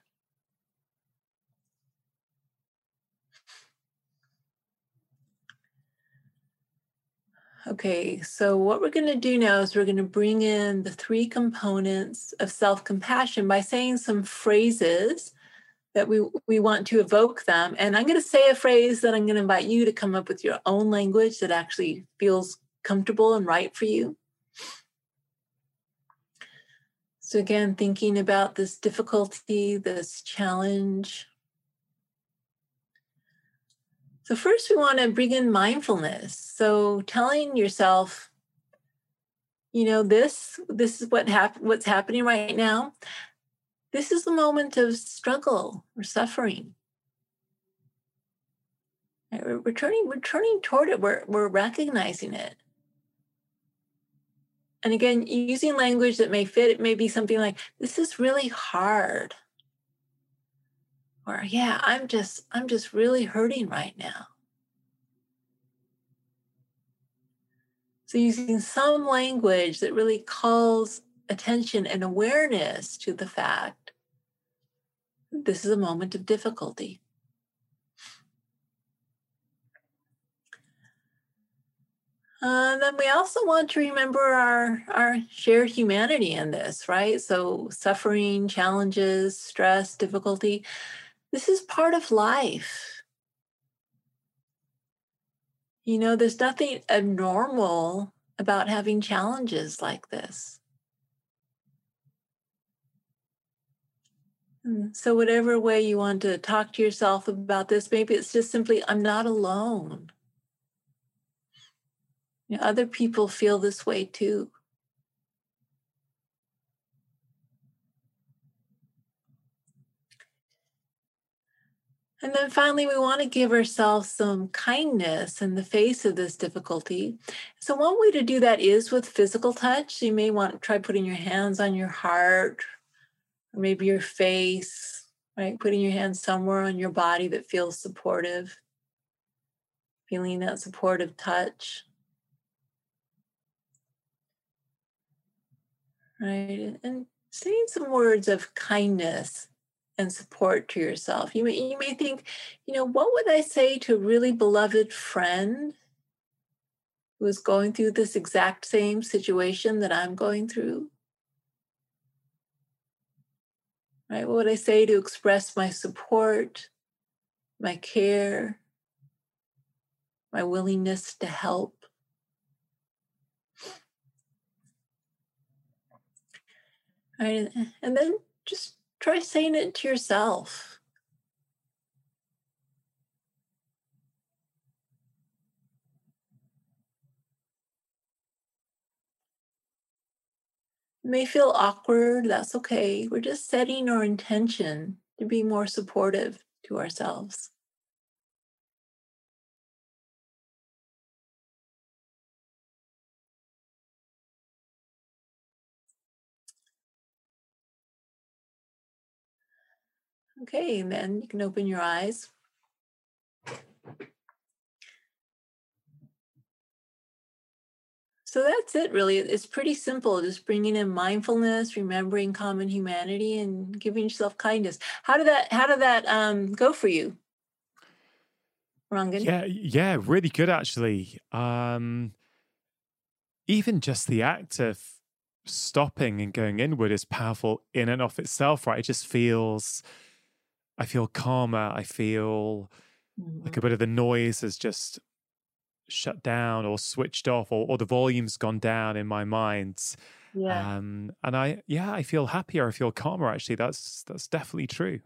Okay. So what we're going to do now is we're going to bring in the three components of self-compassion by saying some phrases that we, we want to evoke them. And I'm going to say a phrase that I'm going to invite you to come up with your own language that actually feels comfortable and right for you. So again, thinking about this difficulty, this challenge. So first we want to bring in mindfulness. So telling yourself, you know, this, this is what hap- what's happening right now. This is the moment of struggle or suffering. Right? We're, we're turning, we're turning toward it. We're, we're recognizing it. And again, using language that may fit, it may be something like, this is really hard. Or, yeah, I'm just, I'm just really hurting right now. So using some language that really calls attention and awareness to the fact this is a moment of difficulty. Uh, then we also want to remember our, our shared humanity in this, right? So suffering, challenges, stress, difficulty, this is part of life. You know, there's nothing abnormal about having challenges like this. And so whatever way you want to talk to yourself about this, maybe it's just simply, I'm not alone. You know, other people feel this way too. And then finally, we want to give ourselves some kindness in the face of this difficulty. So one way to do that is with physical touch. So you may want to try putting your hands on your heart, or maybe your face, right? Putting your hands somewhere on your body that feels supportive, feeling that supportive touch. Right. And saying some words of kindness and support to yourself. You may, you may think, you know, what would I say to a really beloved friend who is going through this exact same situation that I'm going through? Right? What would I say to express my support, my care, my willingness to help? Right? And then just try saying it to yourself. It may feel awkward, that's okay. We're just setting our intention to be more supportive to ourselves. Okay, and then you can open your eyes. So that's it, really. It's pretty simple. Just bringing in mindfulness, remembering common humanity, and giving yourself kindness. How did that? How did that um, go for you, Rangan? Yeah, yeah, really good actually. Um, even just the act of stopping and going inward is powerful in and of itself, right? It just feels, I feel calmer. I feel mm-hmm. like a bit of the noise has just shut down or switched off, or, or the volume's gone down in my mind. Yeah. Um, and I, yeah, I feel happier. I feel calmer. Actually, that's that's definitely true.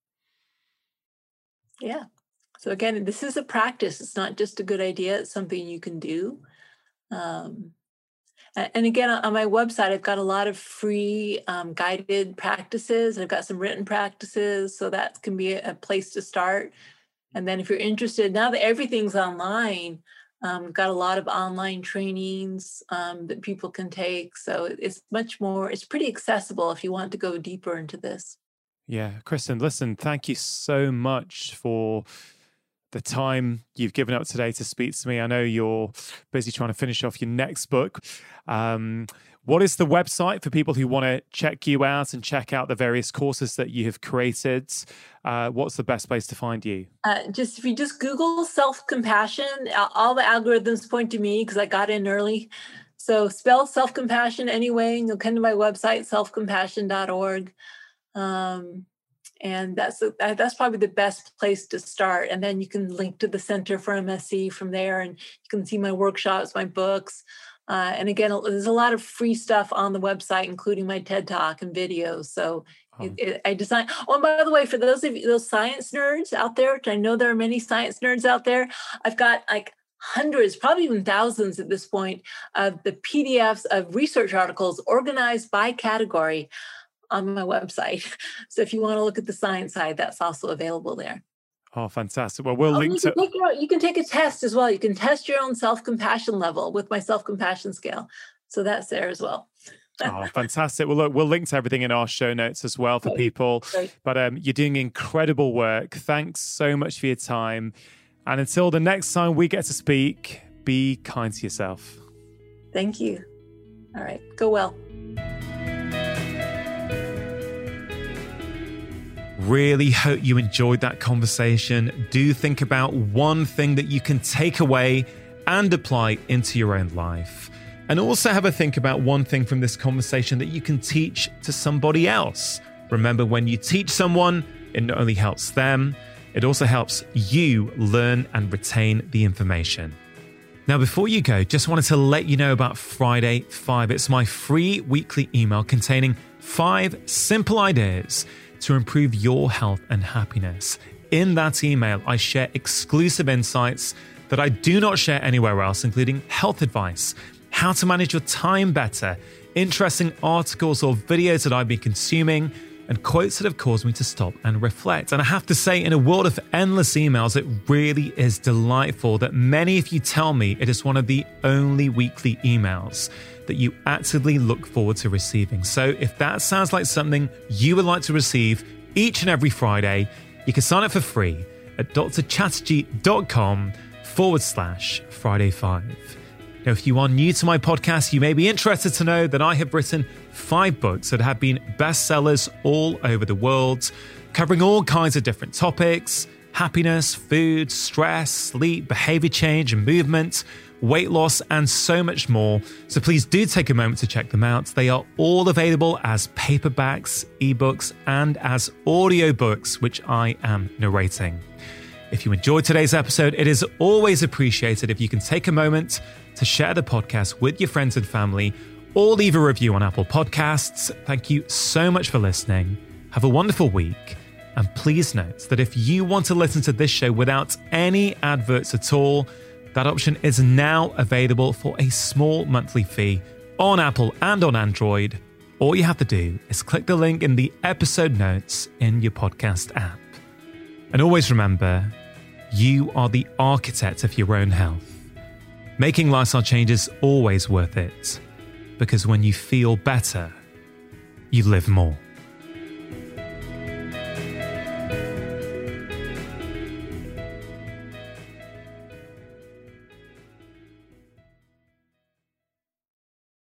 Yeah. So again, this is a practice. It's not just a good idea. It's something you can do. Um, and again, on my website, I've got a lot of free um, guided practices. I've got some written practices, so that can be a place to start. And then if you're interested, now that everything's online, um, we've got a lot of online trainings um, that people can take. So it's much more, it's pretty accessible if you want to go deeper into this. Yeah, Kristen, listen, thank you so much for the time you've given up today to speak to me. I know you're busy trying to finish off your next book. Um, what is the website for people who want to check you out and check out the various courses that you have created? Uh, what's the best place to find you? Uh, just if you just Google self-compassion, all the algorithms point to me because I got in early. So spell self-compassion anyway, and you'll come to my website, self compassion dot org. Um, and that's that's probably the best place to start. And then you can link to the Center for M S C from there, and you can see my workshops, my books. Uh, and again, there's a lot of free stuff on the website, including my TED Talk and videos. So oh. it, it, I designed. Oh, and by the way, for those of you, those science nerds out there, which I know there are many science nerds out there, I've got like hundreds, probably even thousands at this point, of the P D Fs of research articles organized by category on my website. So if you want to look at the science side, that's also available there. Oh, fantastic. Well, we'll oh, link you to... Can your, you can take a test as well. You can test your own self-compassion level with my self-compassion scale. So that's there as well. Oh, fantastic. Well, look, we'll link to everything in our show notes as well for Great. people. Great. But um, you're doing incredible work. Thanks so much for your time. And until the next time we get to speak, be kind to yourself. Thank you. All right. Go well. Really hope you enjoyed that conversation. Do think about one thing that you can take away and apply into your own life. And also have a think about one thing from this conversation that you can teach to somebody else. Remember, when you teach someone, it not only helps them, it also helps you learn and retain the information. Now, before you go, just wanted to let you know about Friday Five. It's my free weekly email containing five simple ideas to improve your health and happiness. In that email, I share exclusive insights that I do not share anywhere else, including health advice, how to manage your time better, interesting articles or videos that I've been consuming, and quotes that have caused me to stop and reflect. And I have to say, in a world of endless emails, it really is delightful that many of you tell me it is one of the only weekly emails that you actively look forward to receiving. So if that sounds like something you would like to receive each and every Friday, you can sign up for free at drchatterjee.com forward slash Friday Five. Now, if you are new to my podcast, you may be interested to know that I have written five books that have been bestsellers all over the world, covering all kinds of different topics: happiness, food, stress, sleep, behavior change and movement, weight loss, and so much more. So please do take a moment to check them out. They are all available as paperbacks, ebooks, and as audiobooks, which I am narrating. If you enjoyed today's episode, it is always appreciated if you can take a moment to share the podcast with your friends and family, or leave a review on Apple Podcasts. Thank you so much for listening. Have a wonderful week. And please note that if you want to listen to this show without any adverts at all, that option is now available for a small monthly fee on Apple and on Android. All you have to do is click the link in the episode notes in your podcast app. And always remember, you are the architect of your own health. Making lifestyle change is always worth it, because when you feel better, you live more.